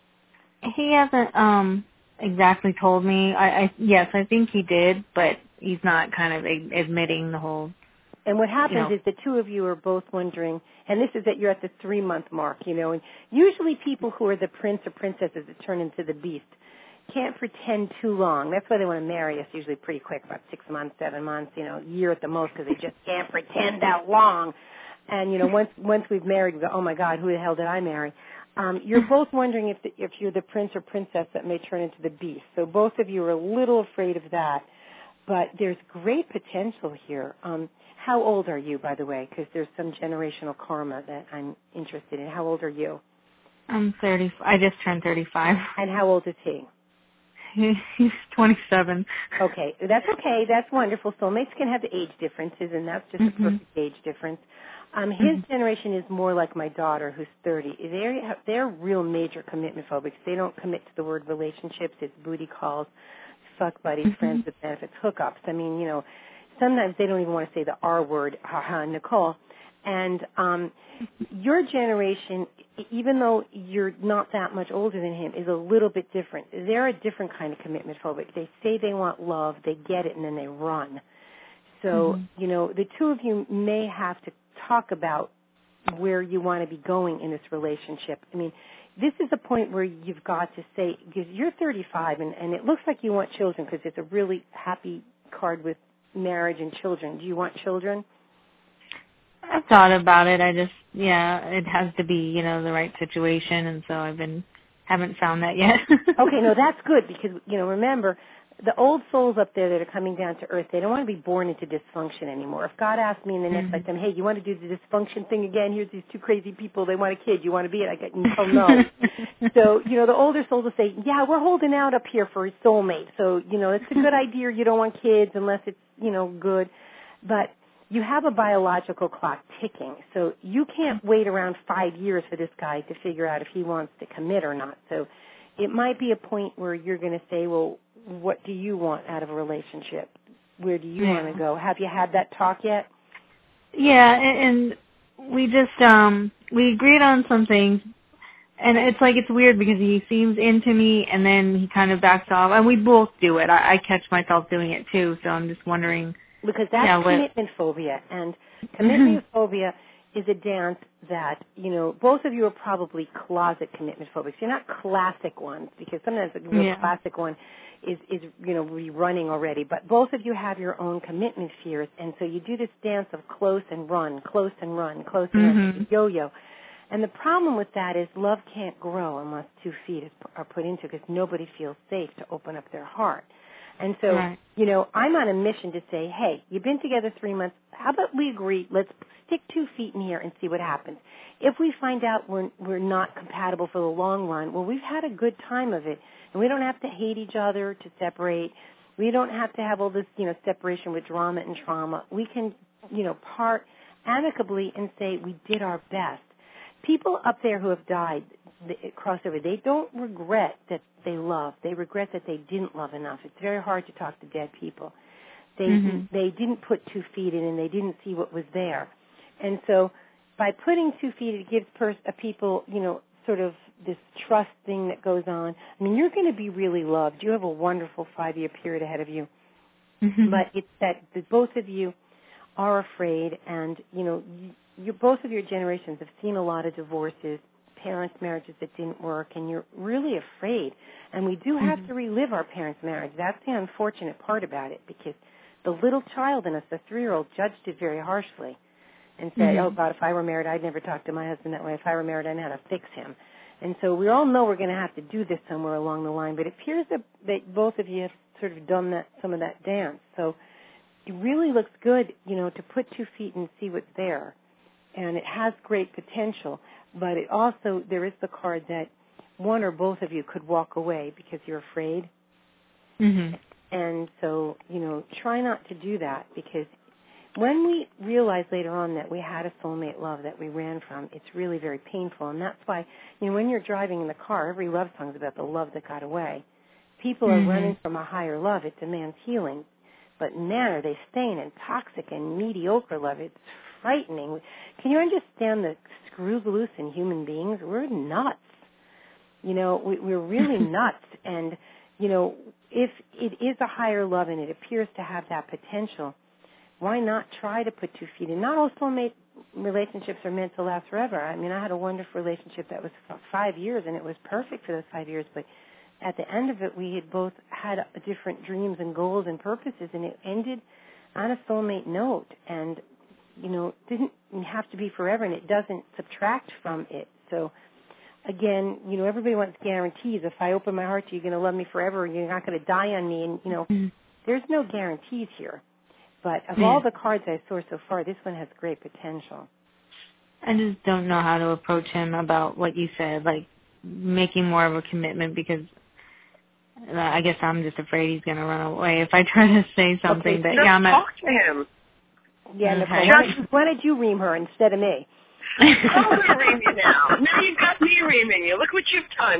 Speaker 5: He hasn't um exactly told me. I, I yes, I think he did, but he's not kind of a, admitting the whole.
Speaker 2: And what happens
Speaker 5: you know.
Speaker 2: is the two of you are both wondering, and this is that you're at the three-month mark, you know, and usually people who are the prince or princesses that turn into the beast can't pretend too long. That's why they want to marry us usually pretty quick, about six months, seven months, you know, a year at the most, because they just can't pretend that long. And, you know, once once we've married, we go, oh, my God, who the hell did I marry? Um, you're both wondering if the, if you're the prince or princess that may turn into the beast. So both of you are a little afraid of that. But there's great potential here. Um, how old are you, by the way? Because there's some generational karma that I'm interested in. How old are you?
Speaker 5: I'm thirty. I just turned thirty-five.
Speaker 2: And how old is he?
Speaker 5: He's twenty-seven.
Speaker 2: Okay, that's okay. That's wonderful. Soulmates can have age differences, and that's just mm-hmm. a perfect age difference. Um, his mm-hmm. generation is more like my daughter, who's thirty. They're, they're real major commitment phobics. They don't commit to the word relationships. It's booty calls, fuck buddies, mm-hmm. friends with benefits, hookups. I mean, you know, sometimes they don't even want to say the R word, haha, Nicole. And um, your generation, even though you're not that much older than him, is a little bit different. They're a different kind of commitment phobic. They say they want love, they get it, and then they run. So, mm-hmm. you know, the two of you may have to talk about where you want to be going in this relationship. I mean, this is a point where you've got to say, because you're thirty-five, and, and it looks like you want children, because it's a really happy card with marriage and children. Do you want children?
Speaker 5: I've thought about it. I just, yeah, it has to be, you know, the right situation, and so I've been, haven't found that yet.
Speaker 2: Okay, no, that's good, because, you know, remember, the old souls up there that are coming down to earth, they don't want to be born into dysfunction anymore. If God asked me in the next mm-hmm. lifetime, hey, you want to do the dysfunction thing again? Here's these two crazy people, they want a kid, you want to be it? I get, oh, no. So, you know, the older souls will say, yeah, we're holding out up here for a soulmate. So, you know, it's a good idea you don't want kids unless it's, you know, good. But you have a biological clock ticking, so you can't wait around five years for this guy to figure out if he wants to commit or not. So it might be a point where you're going to say, well, what do you want out of a relationship? where do you
Speaker 5: yeah.
Speaker 2: want to go? Have you had that talk yet?
Speaker 5: Yeah, and, and we just, um, we agreed on some things, and it's like, it's weird because he seems into me, and then he kind of backs off, and we both do it. I, I catch myself doing it, too, so I'm just wondering.
Speaker 2: Because that's
Speaker 5: yeah,
Speaker 2: commitment phobia, and commitment phobia is a dance that, you know, both of you are probably closet commitment phobics. You're not classic ones, because sometimes a real
Speaker 5: yeah.
Speaker 2: classic one is, is, you know, running already. But both of you have your own commitment fears, and so you do this dance of close and run, close and run, close and
Speaker 5: mm-hmm.
Speaker 2: run, yo-yo. And the problem with that is love can't grow unless two feet is, are put into it, because nobody feels safe to open up their heart. And so,
Speaker 5: right.
Speaker 2: you know, I'm on a mission to say, hey, you've been together three months. How about we agree, let's stick two feet in here and see what happens. If we find out we're, we're not compatible for the long run, well, we've had a good time of it, and we don't have to hate each other to separate. We don't have to have all this, you know, separation with drama and trauma. We can, you know, part amicably and say we did our best. People up there who have died, the crossover, they don't regret that they love. They regret that they didn't love enough. It's very hard to talk to dead people. They
Speaker 5: mm-hmm.
Speaker 2: they didn't put two feet in, and they didn't see what was there. And so by putting two feet, it gives pers- a people, you know, sort of this trust thing that goes on. I mean, you're going to be really loved. You have a wonderful five-year period ahead of you.
Speaker 5: Mm-hmm.
Speaker 2: But it's that the, both of you are afraid, and, you know, you, you, both of your generations have seen a lot of divorces, parents' marriages that didn't work, and you're really afraid. And we do have
Speaker 5: mm-hmm.
Speaker 2: to relive our parents' marriage. That's the unfortunate part about it, because the little child in us, the three-year-old, judged it very harshly and said,
Speaker 5: mm-hmm.
Speaker 2: oh, God, if I were married, I'd never talk to my husband that way. If I were married, I'd know how to fix him. And so we all know we're going to have to do this somewhere along the line, but it appears that, that both of you have sort of done that, some of that dance. So it really looks good, you know, to put two feet and see what's there. And it has great potential, but it also, there is the card that one or both of you could walk away because you're afraid.
Speaker 5: Mm-hmm.
Speaker 2: And so, you know, try not to do that, because when we realize later on that we had a soulmate love that we ran from, it's really very painful. And that's why, you know, when you're driving in the car, every love song is about the love that got away. People
Speaker 5: mm-hmm.
Speaker 2: are running from a higher love. It demands healing. But, man, are they staying in toxic and mediocre love. It's frightening. Can you understand the screws loose in human beings? We're nuts. You know, we, we're really nuts. And, you know, if it is a higher love and it appears to have that potential, why not try to put two feet in? Not all soulmate relationships are meant to last forever. I mean, I had a wonderful relationship that was five years, and it was perfect for those five years. But at the end of it, we had both had different dreams and goals and purposes, and it ended on a soulmate note. And, you know, it didn't have to be forever, and it doesn't subtract from it. So, again, you know, everybody wants guarantees. If I open my heart to you, you're going to love me forever, and you're not going to die on me. And, you know, mm-hmm. there's no guarantees here. But of all the cards I saw so far, this one has great potential.
Speaker 5: I just don't know how to approach him about what you said, like making more of a commitment, because I guess I'm just afraid he's going to run away if I try to say something.
Speaker 1: Okay,
Speaker 5: that
Speaker 1: just
Speaker 5: yeah, I'm
Speaker 1: talk a, to him.
Speaker 2: Yeah,
Speaker 5: okay.
Speaker 2: Nicole, why, did, why did you ream her instead of me?
Speaker 1: I'm going to ream you now. Now you've got me reaming you. Look what you've done.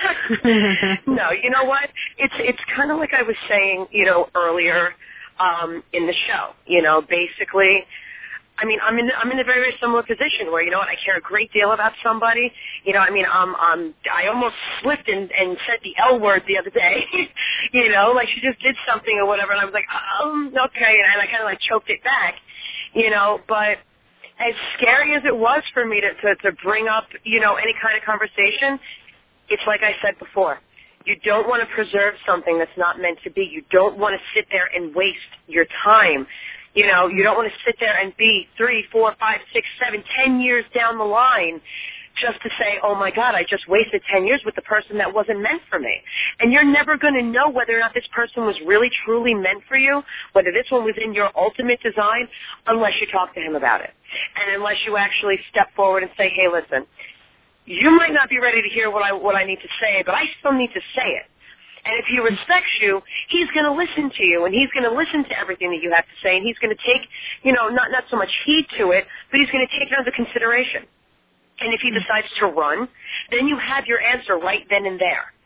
Speaker 1: No, you know what? It's it's kind of like I was saying, you know, earlier um, in the show. You know, basically, I mean, I'm in I'm in a very, very similar position where, you know what, I care a great deal about somebody. You know, I mean, um, um, I almost slipped and, and said the L word the other day. You know, like she just did something or whatever, and I was like, um, okay, and I kind of like choked it back. You know, but as scary as it was for me to, to, to bring up, you know, any kind of conversation, it's like I said before. You don't want to preserve something that's not meant to be. You don't want to sit there and waste your time. You know, you don't want to sit there and be three, four, five, six, seven, ten years down the line just to say, oh, my God, I just wasted ten years with the person that wasn't meant for me. And you're never going to know whether or not this person was really, truly meant for you, whether this one was in your ultimate design, unless you talk to him about it. And unless you actually step forward and say, hey, listen, you might not be ready to hear what I what I need to say, but I still need to say it. And if he respects you, he's going to listen to you, and he's going to listen to everything that you have to say, and he's going to take, you know, not, not so much heed to it, but he's going to take it under consideration. And if he decides to run, then you have your answer right then and there.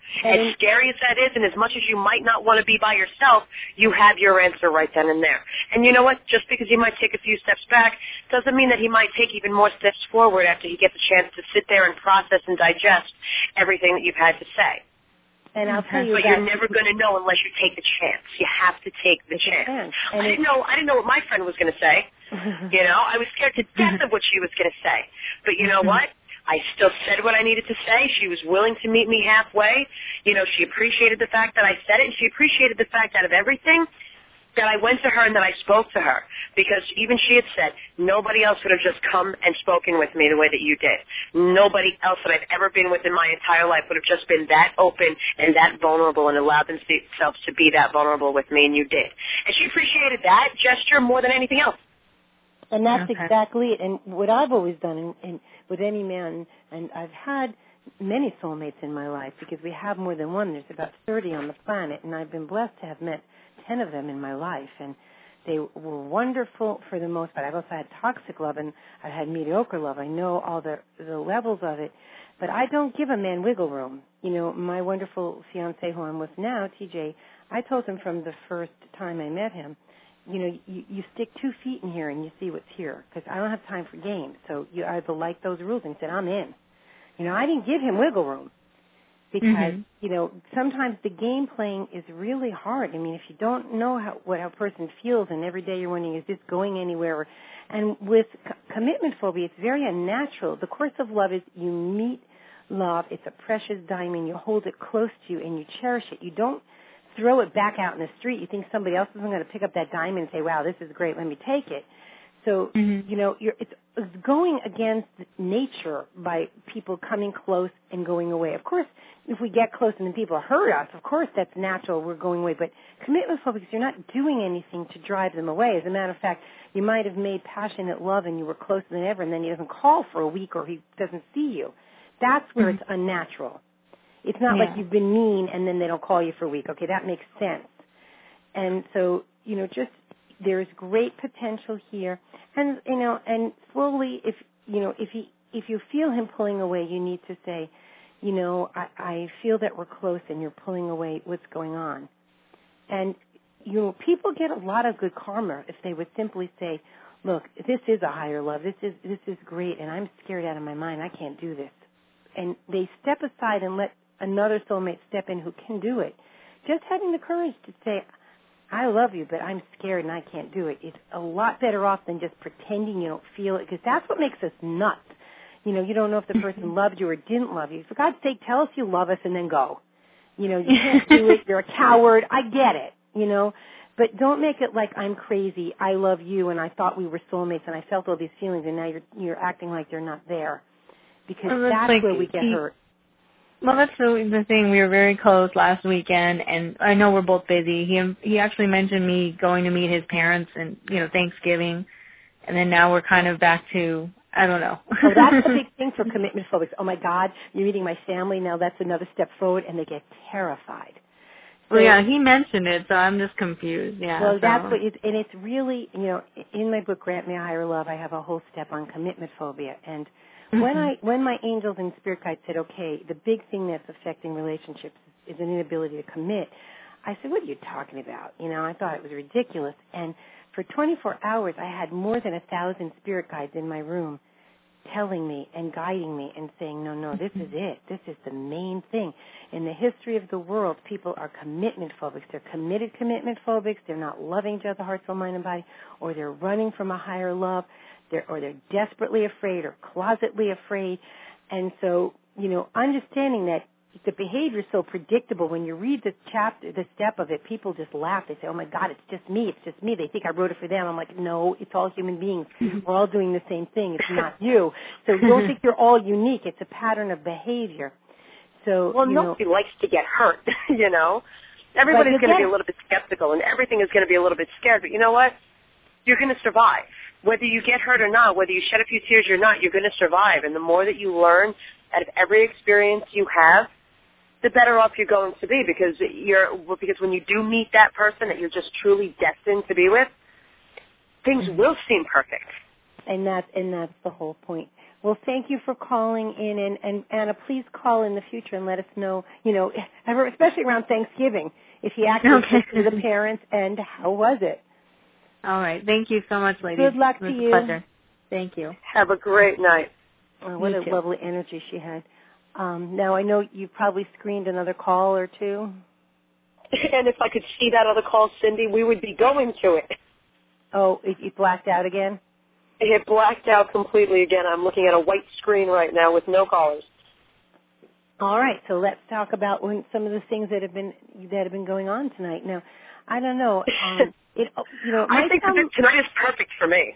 Speaker 1: And as scary as that is, and as much as you might not want to be by yourself, you have your answer right then and there. And you know what? Just because he might take a few steps back doesn't mean that he might take even more steps forward after he gets a chance to sit there and process and digest everything that you've had to say.
Speaker 2: And I'll tell you
Speaker 1: but
Speaker 2: that
Speaker 1: you're never going to know unless you take the chance. You have to take the chance.
Speaker 2: chance.
Speaker 1: I didn't know. I didn't know what my friend was going to say. You know, I was scared to death of what she was going to say. But you know what? I still said what I needed to say. She was willing to meet me halfway. You know, she appreciated the fact that I said it, and she appreciated the fact out of everything that I went to her and that I spoke to her. Because even she had said, nobody else would have just come and spoken with me the way that you did. Nobody else that I've ever been with in my entire life would have just been that open and that vulnerable and allowed themselves to be that vulnerable with me, and you did. And she appreciated that gesture more than anything else.
Speaker 2: And that's
Speaker 5: okay.
Speaker 2: exactly it. And what I've always done in, in, with any man, and I've had many soulmates in my life because we have more than one. There's about thirty on the planet, and I've been blessed to have met ten of them in my life. And they were wonderful for the most part. I've also had toxic love, and I've had mediocre love. I know all the, the levels of it. But I don't give a man wiggle room. You know, my wonderful fiancé who I'm with now, T J, I told him from the first time I met him, you know, you, you stick two feet in here and you see what's here, because I don't have time for games. So you either like those rules, and he said, I'm in. You know, I didn't give him wiggle room because, mm-hmm. you know, sometimes the game playing is really hard. I mean, if you don't know how, what a person feels, and every day you're wondering, is this going anywhere? And with c- commitment phobia, it's very unnatural. The course of love is you meet love. It's a precious diamond. You hold it close to you and you cherish it. You don't throw it back out in the street. You think somebody else is going to pick up that diamond and say, wow, this is great, let me take it. So, mm-hmm. you know, you're, it's, it's going against nature by people coming close and going away. Of course, if we get close and then people hurt us, of course that's natural, we're going away. But commitment phobics, you're not doing anything to drive them away. As a matter of fact, you might have made passionate love and you were closer than ever, and then he doesn't call for a week or he doesn't see you. That's where mm-hmm. it's unnatural. It's not yeah. like you've been mean and then they don't call you for a week. Okay, that makes sense. And so, you know, just there's great potential here. And, you know, and slowly, if, you know, if he, if you feel him pulling away, you need to say, you know, I, I feel that we're close and you're pulling away. What's going on? And, you know, people get a lot of good karma if they would simply say, look, this is a higher love. This is, this is great, and I'm scared out of my mind. I can't do this. And they step aside and let another soulmate step in who can do it. Just having the courage to say, I love you, but I'm scared and I can't do it. It's a lot better off than just pretending you don't feel it, because that's what makes us nuts. You know, you don't know if the person loved you or didn't love you. For God's sake, tell us you love us and then go. You know, you can't do it. You're a coward. I get it, you know. But don't make it like I'm crazy. I love you and I thought we were soulmates and I felt all these feelings and now you're you're acting like they're not there. Because well, that's, that's like, where we get he, hurt.
Speaker 5: Well, that's the, the thing. We were very close last weekend, and I know we're both busy. He he actually mentioned me going to meet his parents and, you know, Thanksgiving, and then now we're kind of back to, I don't know.
Speaker 2: Oh, that's the big thing for commitment phobics. Oh, my God, you're meeting my family. Now that's another step forward, and they get terrified. So,
Speaker 5: well, yeah, he mentioned it, so I'm just confused. Yeah.
Speaker 2: Well,
Speaker 5: so.
Speaker 2: that's what it's, and it's really, you know, in my book, Grant Me a Higher Love, I have a whole step on commitment phobia, and Mm-hmm. When I when my angels and spirit guides said, okay, the big thing that's affecting relationships is an inability to commit, I said, what are you talking about? You know, I thought it was ridiculous. And for twenty-four hours, I had more than a thousand spirit guides in my room telling me and guiding me and saying, no, no, this is it. This is the main thing. In the history of the world, people are commitment phobics. They're committed commitment phobics. They're not loving each other, heart, soul, mind, and body, or they're running from a higher love. They're, or they're desperately afraid or closetly afraid. And so, you know, understanding that the behavior is so predictable, when you read the chapter, the step of it, people just laugh. They say, oh, my God, it's just me. It's just me. They think I wrote it for them. I'm like, no, it's all human beings. We're all doing the same thing. It's not you. So don't think you're all unique. It's a pattern of behavior. So,
Speaker 1: well,
Speaker 2: you
Speaker 1: nobody
Speaker 2: know,
Speaker 1: likes to get hurt, you know. Everybody's going to be a little bit skeptical, and everything is going to be a little bit scared. But you know what? You're going to survive. Whether you get hurt or not, whether you shed a few tears or not, you're going to survive. And the more that you learn out of every experience you have, the better off you're going to be, because you're because when you do meet that person that you're just truly destined to be with, things will seem perfect.
Speaker 2: And that's and that's the whole point. Well, thank you for calling in, and, and Anna, please call in the future and let us know, you know, especially around Thanksgiving, if you actually
Speaker 5: okay.
Speaker 2: listened to the parents, and how was it?
Speaker 5: All right. Thank you so much, ladies.
Speaker 2: Good luck
Speaker 5: it was
Speaker 2: to
Speaker 5: a
Speaker 2: you.
Speaker 5: Pleasure. Thank you.
Speaker 1: Have a great night.
Speaker 2: Oh, what
Speaker 5: You
Speaker 2: a
Speaker 5: too.
Speaker 2: lovely energy she had. Um, now, I know you probably screened another call or two.
Speaker 1: And if I could see that other call, Cindy, we would be going to it.
Speaker 2: Oh, it, it blacked out again?
Speaker 1: It blacked out completely again. I'm looking at a white screen right now with no callers.
Speaker 2: All right, so let's talk about when, some of the things that have been that have been going on tonight. Now, I don't know. Um, it you know, it
Speaker 1: I
Speaker 2: might
Speaker 1: think
Speaker 2: sound,
Speaker 1: that tonight is perfect for me.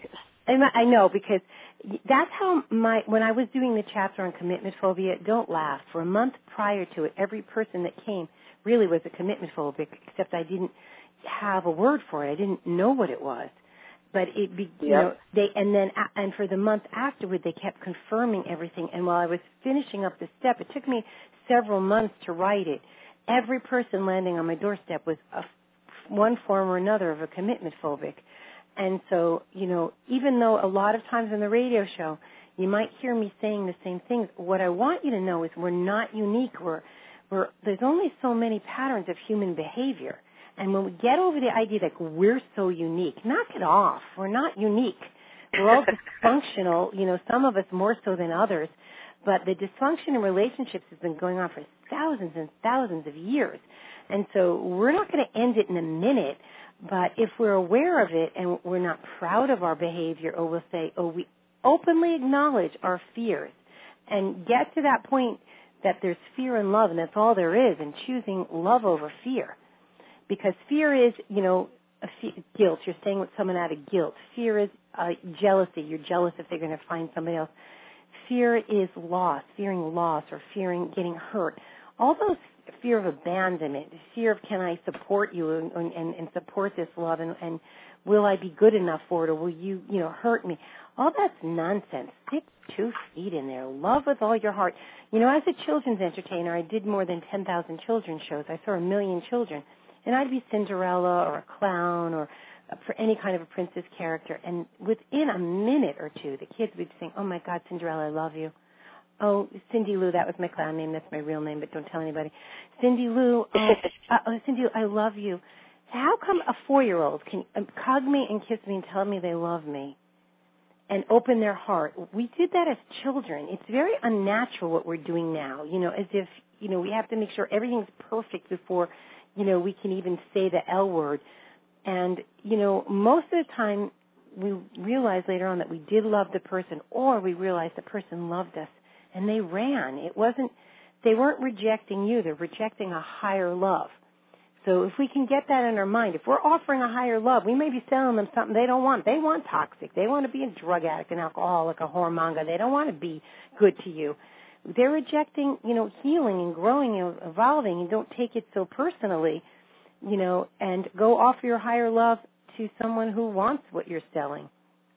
Speaker 2: I know, because that's how my when I was doing the chapter on commitment phobia. Don't laugh. For a month prior to it, every person that came really was a commitment phobic, except I didn't have a word for it. I didn't know what it was. But it, be, you
Speaker 1: Yep.
Speaker 2: know, they and then and for the month afterward, they kept confirming everything. And while I was finishing up the step, it took me several months to write it. Every person landing on my doorstep was a, one form or another of a commitment phobic. And so, you know, even though a lot of times in the radio show, you might hear me saying the same things, what I want you to know is we're not unique. We're, we're there's only so many patterns of human behavior. And when we get over the idea that we're so unique, knock it off. We're not unique. We're all dysfunctional, you know, some of us more so than others. But the dysfunction in relationships has been going on for thousands and thousands of years. And so we're not going to end it in a minute. But if we're aware of it and we're not proud of our behavior, or we'll say, oh, we openly acknowledge our fears and get to that point that there's fear and love, and that's all there is, and choosing love over fear. Because fear is, you know, a fe- guilt. You're staying with someone out of guilt. Fear is uh, jealousy. You're jealous if they're going to find somebody else. Fear is loss, fearing loss or fearing getting hurt. All those fear of abandonment, fear of can I support you and, and, and support this love, and, and will I be good enough for it, or will you, you know, hurt me? All that's nonsense. Stick two feet in there. Love with all your heart. You know, as a children's entertainer, I did more than ten thousand children's shows. I saw a million children. And I'd be Cinderella or a clown or for any kind of a princess character. And within a minute or two, the kids would be saying, oh, my God, Cinderella, I love you. Oh, Cindy Lou, that was my clown name. That's my real name, but don't tell anybody. Cindy Lou, oh, uh, oh Cindy Lou, I love you. How come a four-year-old can um, hug me and kiss me and tell me they love me and open their heart? We did that as children. It's very unnatural what we're doing now, you know, as if, you know, we have to make sure everything's perfect before, you know, we can even say the L word. And, you know, most of the time we realize later on that we did love the person, or we realized the person loved us and they ran. It wasn't, they weren't rejecting you. They're rejecting a higher love. So if we can get that in our mind, if we're offering a higher love, we may be selling them something they don't want. They want toxic. They want to be a drug addict, an alcoholic, a whoremonger. They don't want to be good to you. They're rejecting, you know, healing and growing and evolving, and don't take it so personally, you know, and go offer your higher love to someone who wants what you're selling.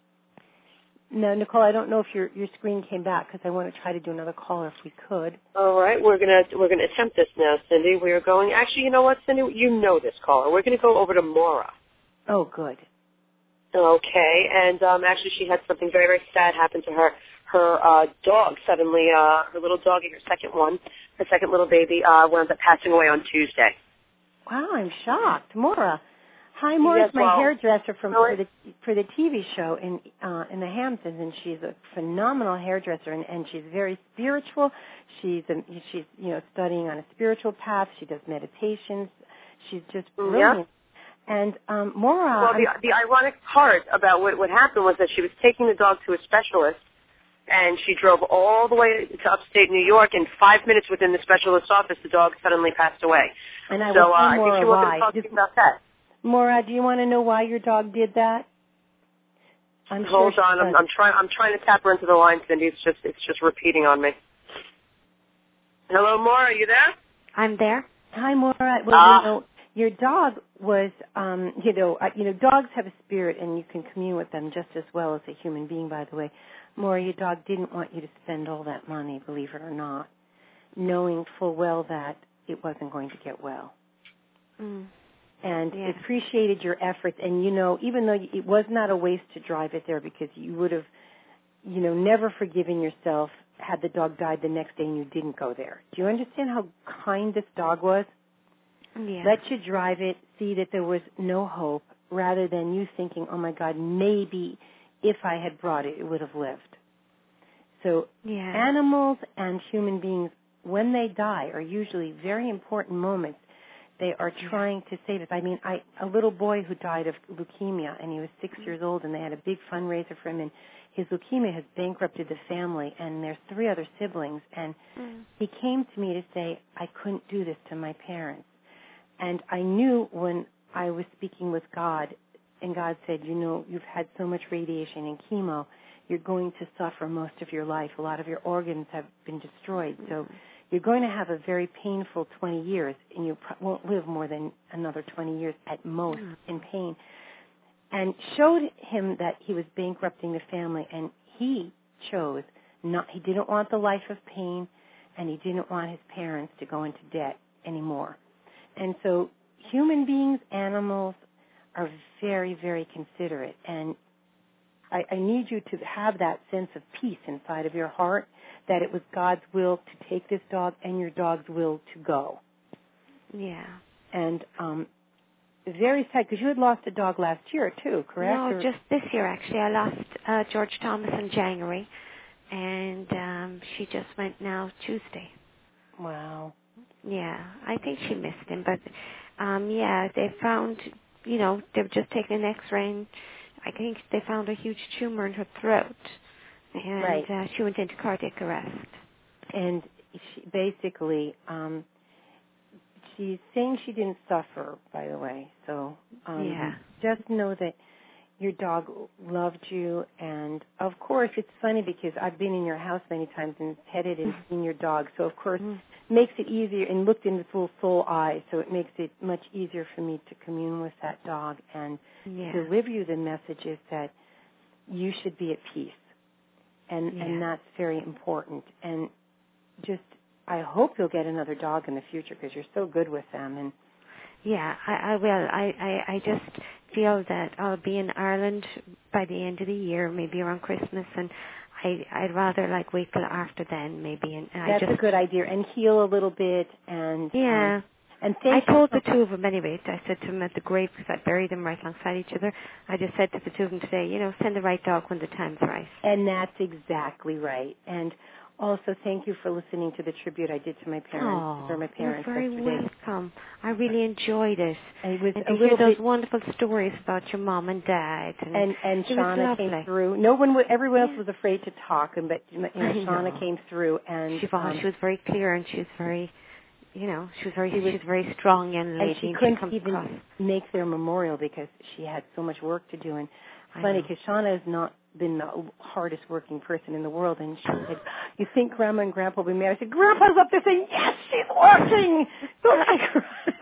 Speaker 2: No, Nicole, I don't know if your your screen came back, because I want to try to do another caller if we could.
Speaker 1: All right, we're gonna we're gonna attempt this now, Cindy. We are going. Actually, you know what, Cindy? You know this caller. We're gonna go over to Maura.
Speaker 2: Oh, good.
Speaker 1: Okay, and um, actually, she had something very very sad happen to her. Her uh, dog suddenly, uh, her little doggy, her second one, her second little baby, uh, wound up passing away on Tuesday.
Speaker 2: Wow, I'm shocked, Maura. Hi, Maura's
Speaker 1: yes,
Speaker 2: my
Speaker 1: well,
Speaker 2: hairdresser from
Speaker 1: really?
Speaker 2: for the for the T V show in uh, in the Hamptons, and she's a phenomenal hairdresser, and, and she's very spiritual. She's a, she's you know studying on a spiritual path. She does meditations. She's just brilliant.
Speaker 1: Yeah.
Speaker 2: And um, Maura,
Speaker 1: well, the, the ironic part about what what happened was that she was taking the dog to a specialist, and she drove all the way to upstate New York. And five minutes within the specialist's office, the dog suddenly passed away.
Speaker 2: And I
Speaker 1: so
Speaker 2: will
Speaker 1: uh,
Speaker 2: tell
Speaker 1: I
Speaker 2: Maura
Speaker 1: think she wanted
Speaker 2: why.
Speaker 1: to talk
Speaker 2: Just,
Speaker 1: to you about that.
Speaker 2: Maura, do you want to know why your dog did that? I'm
Speaker 1: Hold
Speaker 2: sure
Speaker 1: on, I'm, I'm trying. I'm trying to tap her into the line, Cindy. It's just it's just repeating on me. Hello, Maura, are you there?
Speaker 5: I'm there.
Speaker 2: Hi, Maura. Well,
Speaker 1: Ah.
Speaker 2: you know, your dog was, um, you know, uh, you know, dogs have a spirit, and you can commune with them just as well as a human being. By the way, Maura, your dog didn't want you to spend all that money, believe it or not, knowing full well that it wasn't going to get well.
Speaker 5: Mm.
Speaker 2: And
Speaker 5: yeah.
Speaker 2: appreciated your efforts. And, you know, even though it was not a waste to drive it there, because you would have you know, never forgiving yourself had the dog died the next day and you didn't go there. Do you understand how kind this dog was?
Speaker 6: Yeah.
Speaker 2: Let you drive it, see that there was no hope, rather than you thinking, oh, my God, maybe if I had brought it, it would have lived. So
Speaker 6: yeah.
Speaker 2: animals and human beings, when they die, are usually very important moments. They are trying to save us. I mean, I a little boy who died of leukemia, and he was six years old, and they had a big fundraiser for him, and his leukemia has bankrupted the family, and there's three other siblings, and
Speaker 6: mm.
Speaker 2: he came to me to say, I couldn't do this to my parents. And I knew when I was speaking with God, and God said, you know, you've had so much radiation and chemo, you're going to suffer most of your life. A lot of your organs have been destroyed, so you're going to have a very painful twenty years, and you won't live more than another twenty years at most mm. in pain. And showed him that he was bankrupting the family, and he chose not, he didn't want the life of pain, and he didn't want his parents to go into debt anymore. And so human beings, animals, are very, very considerate, and I, I need you to have that sense of peace inside of your heart, that it was God's will to take this dog and your dog's will to go.
Speaker 6: Yeah.
Speaker 2: And um, very sad, because you had lost a dog last year, too, correct?
Speaker 6: No,
Speaker 2: or?
Speaker 6: just this year, actually. I lost uh, George Thomas in January, and um, she just went now Tuesday.
Speaker 2: Wow.
Speaker 6: Yeah, I think she missed him, but, um, yeah, they found, you know, they've just taken an X-ray, and I think they found a huge tumor in her throat, and
Speaker 2: right.
Speaker 6: uh, she went into cardiac arrest.
Speaker 2: And she, basically, um, she's saying she didn't suffer, by the way. So um,
Speaker 6: yeah.
Speaker 2: just know that your dog loved you. And, of course, it's funny because I've been in your house many times and petted and seen your dog. So, of course,
Speaker 6: mm.
Speaker 2: makes it easier and looked in its little soul eyes. So it makes it much easier for me to commune with that dog and
Speaker 6: yeah.
Speaker 2: deliver you the messages that you should be at peace. And
Speaker 6: yeah.
Speaker 2: and that's very important. And just, I hope you'll get another dog in the future because you're so good with them. And
Speaker 6: yeah, I, I will. I, I, I just feel that I'll be in Ireland by the end of the year, maybe around Christmas, and I, I'd rather like wait till after then, maybe. And, and
Speaker 2: that's
Speaker 6: I just,
Speaker 2: a good idea. And heal a little bit. And
Speaker 6: yeah.
Speaker 2: Um, and
Speaker 6: I told
Speaker 2: you.
Speaker 6: the two of them anyway. I said to them at the grave, because I buried them right alongside each other. I just said to the two of them today, you know, send the right dog when the time's right.
Speaker 2: And that's exactly right. And also, thank you for listening to the tribute I did to my parents.
Speaker 6: Oh,
Speaker 2: for my parents
Speaker 6: you're very
Speaker 2: yesterday.
Speaker 6: welcome. I really enjoyed it.
Speaker 2: And it was
Speaker 6: and
Speaker 2: a
Speaker 6: to
Speaker 2: little
Speaker 6: hear those
Speaker 2: bit,
Speaker 6: wonderful stories about your mom and dad. And,
Speaker 2: and, and
Speaker 6: it
Speaker 2: Shauna
Speaker 6: was
Speaker 2: came
Speaker 6: lovely.
Speaker 2: through. No one, everyone else
Speaker 6: yeah.
Speaker 2: was afraid to talk, and but you know, Shauna
Speaker 6: know.
Speaker 2: came through, and
Speaker 6: she,
Speaker 2: um,
Speaker 6: she was very clear, and she was very, you know, she was very,
Speaker 2: she was,
Speaker 6: she's a very strong young lady.
Speaker 2: and she
Speaker 6: and
Speaker 2: couldn't
Speaker 6: she
Speaker 2: even
Speaker 6: across.
Speaker 2: make their memorial because she had so much work to do. And funny, because Shauna has not been the hardest working person in the world, and she said, "You think Grandma and Grandpa will be mad?" I said, "Grandpa's up there saying, yes, she's working. Don't take her."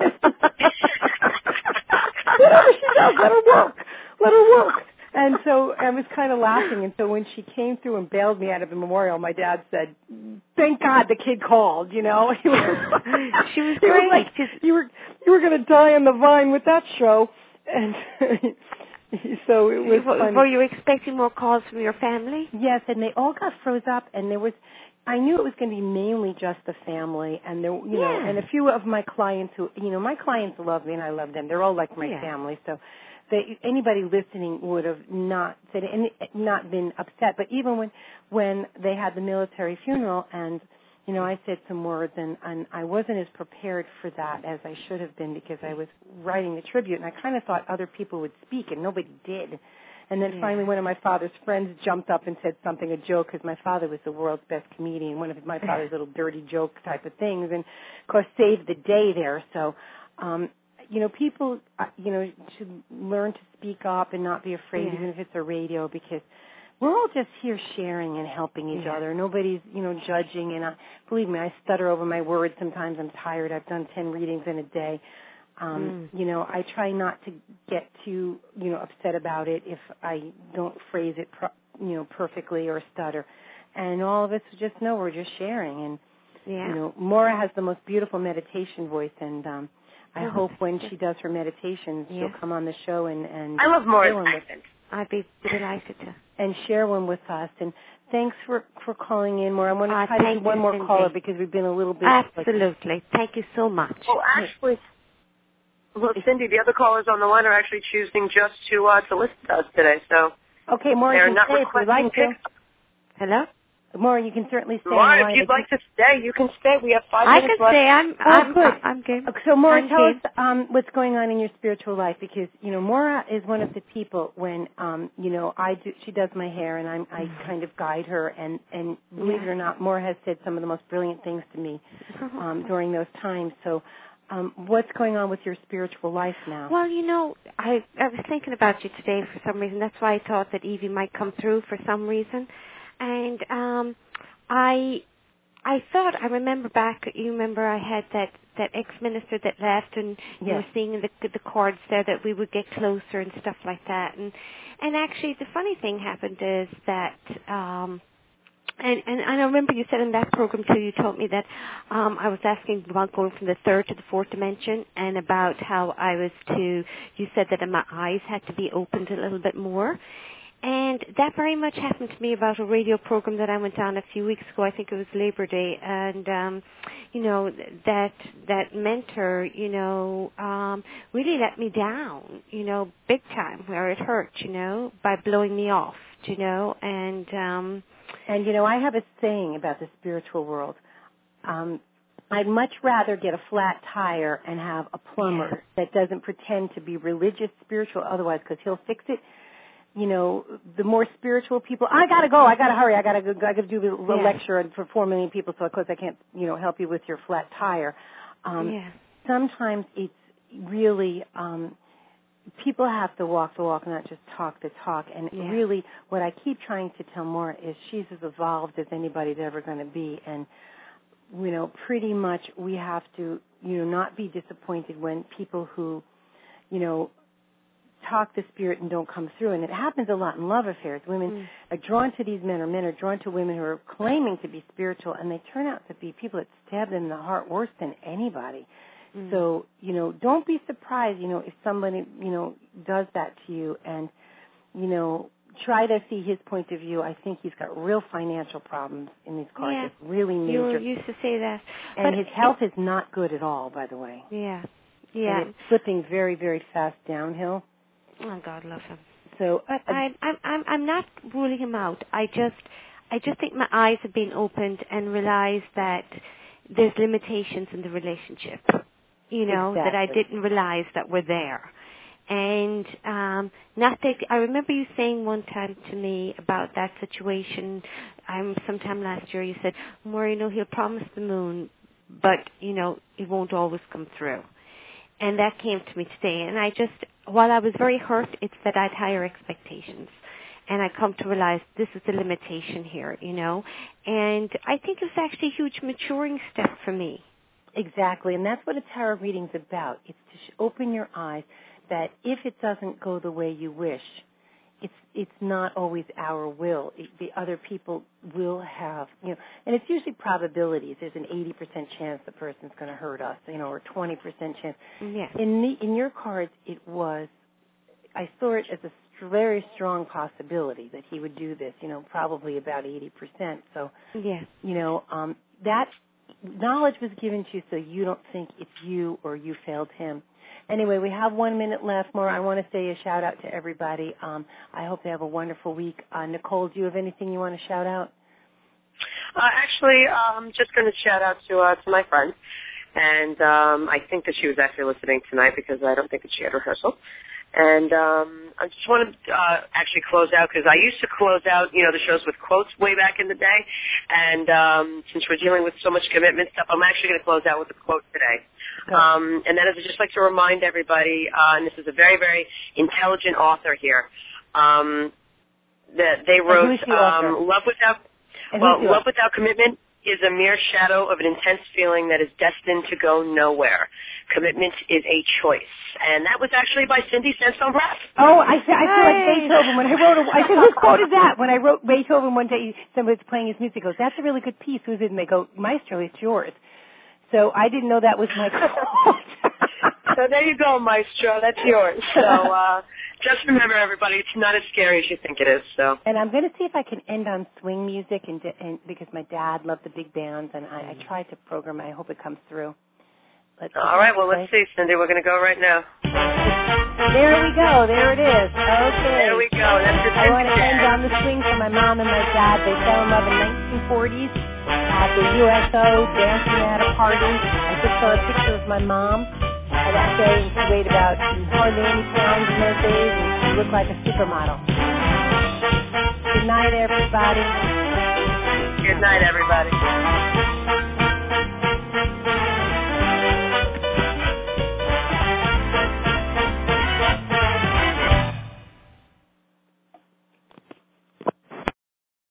Speaker 2: Whatever she does, let her work. Let her work. And so I was kind of laughing. And so when she came through and bailed me out of the memorial, my dad said, "Thank God the kid called." You know, he was,
Speaker 6: she was
Speaker 2: he
Speaker 6: great.
Speaker 2: was like, "You were you were going to die on the vine with that show." And so it was
Speaker 6: were,
Speaker 2: funny.
Speaker 6: were you expecting more calls from your family?
Speaker 2: Yes, and they all got froze up, and there was. I knew it was going to be mainly just the family, and there, you
Speaker 6: yeah.
Speaker 2: know, and a few of my clients who, you know, my clients love me, and I love them. They're all like my
Speaker 6: yeah.
Speaker 2: family, so they, anybody listening would have not said and not been upset. But even when when they had the military funeral, and you know, I said some words, and, and I wasn't as prepared for that as I should have been because I was writing the tribute, and I kind of thought other people would speak, and nobody did. And then
Speaker 6: yeah.
Speaker 2: finally one of my father's friends jumped up and said something, a joke, because my father was the world's best comedian, one of my father's little dirty joke type of things, and, of course, saved the day there. So, um, you know, people, uh, you know, should learn to speak up and not be afraid,
Speaker 6: yeah.
Speaker 2: even if it's a radio, because we're all just here sharing and helping each
Speaker 6: yeah.
Speaker 2: other. Nobody's, you know, judging. And I, believe me, I stutter over my words. Sometimes I'm tired. I've done ten readings in a day. Um,
Speaker 6: mm.
Speaker 2: You know, I try not to get too, you know, upset about it if I don't phrase it, pro- you know, perfectly or stutter. And all of us just know we're just sharing. And,
Speaker 6: yeah.
Speaker 2: you know, Maura has the most beautiful meditation voice, and um, I
Speaker 6: oh,
Speaker 2: hope when she does her meditations,
Speaker 6: yeah.
Speaker 2: she'll come on the show and, and
Speaker 1: I love Maura's
Speaker 2: fill in with-
Speaker 1: accent.
Speaker 6: I'd be delighted to.
Speaker 2: And share one with us. And thanks for, for calling in, Maura. I want to
Speaker 6: Uh,
Speaker 2: try to do one
Speaker 6: you,
Speaker 2: more
Speaker 6: Cindy.
Speaker 2: caller because we've been a little bit...
Speaker 6: Absolutely. Like, thank you so much.
Speaker 1: Well, actually, well, Cindy, the other callers on the line are actually choosing just to uh, to listen to us today. So
Speaker 2: okay, Maura,
Speaker 1: they're
Speaker 2: you can
Speaker 1: not
Speaker 2: stay if you'd like to.
Speaker 6: Hello?
Speaker 2: Maura, you can certainly stay.
Speaker 1: Maura,
Speaker 2: on
Speaker 1: if you'd like to stay, you can stay. We have five
Speaker 6: I
Speaker 1: minutes
Speaker 6: can
Speaker 1: left.
Speaker 6: stay. I'm,
Speaker 2: Oh,
Speaker 6: I'm
Speaker 2: good.
Speaker 6: I'm game.
Speaker 2: So, Maura,
Speaker 6: I'm
Speaker 2: tell
Speaker 6: game.
Speaker 2: us um, what's going on in your spiritual life, because you know Maura is one of the people when um, you know I do. She does my hair, and I'm, I kind of guide her. And and believe
Speaker 6: Yeah.
Speaker 2: it or not, Maura has said some of the most brilliant things to me um, during those times. So, um, what's going on with your spiritual life now?
Speaker 6: Well, you know, I I was thinking about you today for some reason. That's why I thought that Evie might come through for some reason, and um, I. I thought, I remember back, you remember I had that, that ex-minister that left, and you
Speaker 2: Yes.
Speaker 6: were seeing the, the cards there that we would get closer and stuff like that. And and actually the funny thing happened is that, um, and, and, and I remember you said in that program too, you told me that um, I was asking about going from the third to the fourth dimension, and about how I was to, you said that my eyes had to be opened a little bit more. And that very much happened to me about a radio program that I went on a few weeks ago. I think it was Labor Day, and um, you know that that mentor, you know, um, really let me down, you know, big time, where it hurt, you know, by blowing me off, you know, and um,
Speaker 2: and you know, I have a saying about the spiritual world. Um, I'd much rather get a flat tire and have a plumber
Speaker 6: yeah.
Speaker 2: that doesn't pretend to be religious, spiritual, otherwise, because he'll fix it. You know, the more spiritual people, I gotta go, I gotta hurry, I gotta go, I gotta do the, the
Speaker 6: yeah.
Speaker 2: lecture for four million people, so of course I can't, you know, help you with your flat tire. Um,
Speaker 6: yeah.
Speaker 2: Sometimes it's really, um, people have to walk the walk, not just talk the talk. And
Speaker 6: yeah.
Speaker 2: really, what I keep trying to tell Maura is she's as evolved as anybody's ever going to be. And, you know, pretty much we have to, you know, not be disappointed when people who, you know, talk the spirit and don't come through. And it happens a lot in love affairs. Women
Speaker 6: Mm.
Speaker 2: are drawn to these men, or men are drawn to women who are claiming to be spiritual, and they turn out to be people that stab them in the heart worse than anybody. Mm. So, you know, don't be surprised, you know, if somebody, you know, does that to you, and, you know, try to see his point of view. I think he's got real financial problems in these cards.
Speaker 6: Yeah.
Speaker 2: It's really major.
Speaker 6: You used to say that.
Speaker 2: And
Speaker 6: but
Speaker 2: his health is not good at all, by the way.
Speaker 6: Yeah. Yeah.
Speaker 2: And it's slipping very, very fast downhill.
Speaker 6: Oh, God love him.
Speaker 2: So,
Speaker 6: but
Speaker 2: uh,
Speaker 6: I, I'm, I'm, I'm not ruling him out. I just, I just think my eyes have been opened and realized that there's limitations in the relationship. You know,
Speaker 2: exactly.
Speaker 6: that I didn't realize that were there. And um, not that I remember you saying one time to me about that situation. Um, sometime last year, you said, "Maura, you know, he'll promise the moon, but you know, it won't always come through." And that came to me today. And I just, while I was very hurt, it's that I had higher expectations. And I come to realize this is the limitation here, you know. And I think it's actually a huge maturing step for me.
Speaker 2: Exactly. And that's what a tarot reading's about. It's to sh- open your eyes that if it doesn't go the way you wish, it's it's not always our will. It, the other people will have, you know, and it's usually probabilities. There's an eighty percent chance the person's going to hurt us, you know, or twenty percent chance.
Speaker 6: Yeah.
Speaker 2: In the, in your cards, it was, I saw it as a st- very strong possibility that he would do this, you know, probably about eighty percent. So,
Speaker 6: yeah.
Speaker 2: you know, um, that knowledge was given to you so you don't think it's you or you failed him. Anyway, we have one minute left. Maura, I want to say a shout-out to everybody. Um, I hope they have a wonderful week. Uh, Nicole, do you have anything you want to shout out?
Speaker 1: Uh, actually, I'm just going to shout out to uh, to my friend. And um, I think that she was actually listening tonight because I don't think that she had rehearsal. And um, I just want to uh, actually close out because I used to close out, you know, the shows with quotes way back in the day. And um, since we're dealing with so much commitment stuff, I'm actually going to close out with a quote today. Um, and that is, I'd just like to remind everybody, uh, and this is a very, very intelligent author here, um, that they wrote, um, "Love without, well, love without commitment is a mere shadow of an intense feeling that is destined to go nowhere. Commitment is a choice." And that was actually by Cindy Sandstone Braff.
Speaker 2: Oh, I, I feel like Beethoven. When I wrote it, I said, whose quote is that? When I wrote Beethoven one day, somebody was playing his music, goes, "That's a really good piece. Who's it?" And they go, "Maestro, it's yours." So I didn't know that was my quote.
Speaker 1: So there you go, Maestro. That's yours. So uh, Just remember, everybody, it's not as scary as you think it is. So.
Speaker 2: And I'm going to see if I can end on swing music, and, and because my dad loved the big bands, and I, I tried to program it. I hope it comes through. Let's
Speaker 1: All right, well, let's see, Cindy. We're going to go right now.
Speaker 2: There we go. There it is. Okay.
Speaker 1: There we go. That's your
Speaker 2: I want to end on the swing for my mom and my dad. They fell in love in nineteen forties at the U S O, dancing at a party. I just saw a picture of my mom that day, and she weighed about hardly any pounds in those days, and she looked like a supermodel. Good night, everybody.
Speaker 1: Good night, everybody.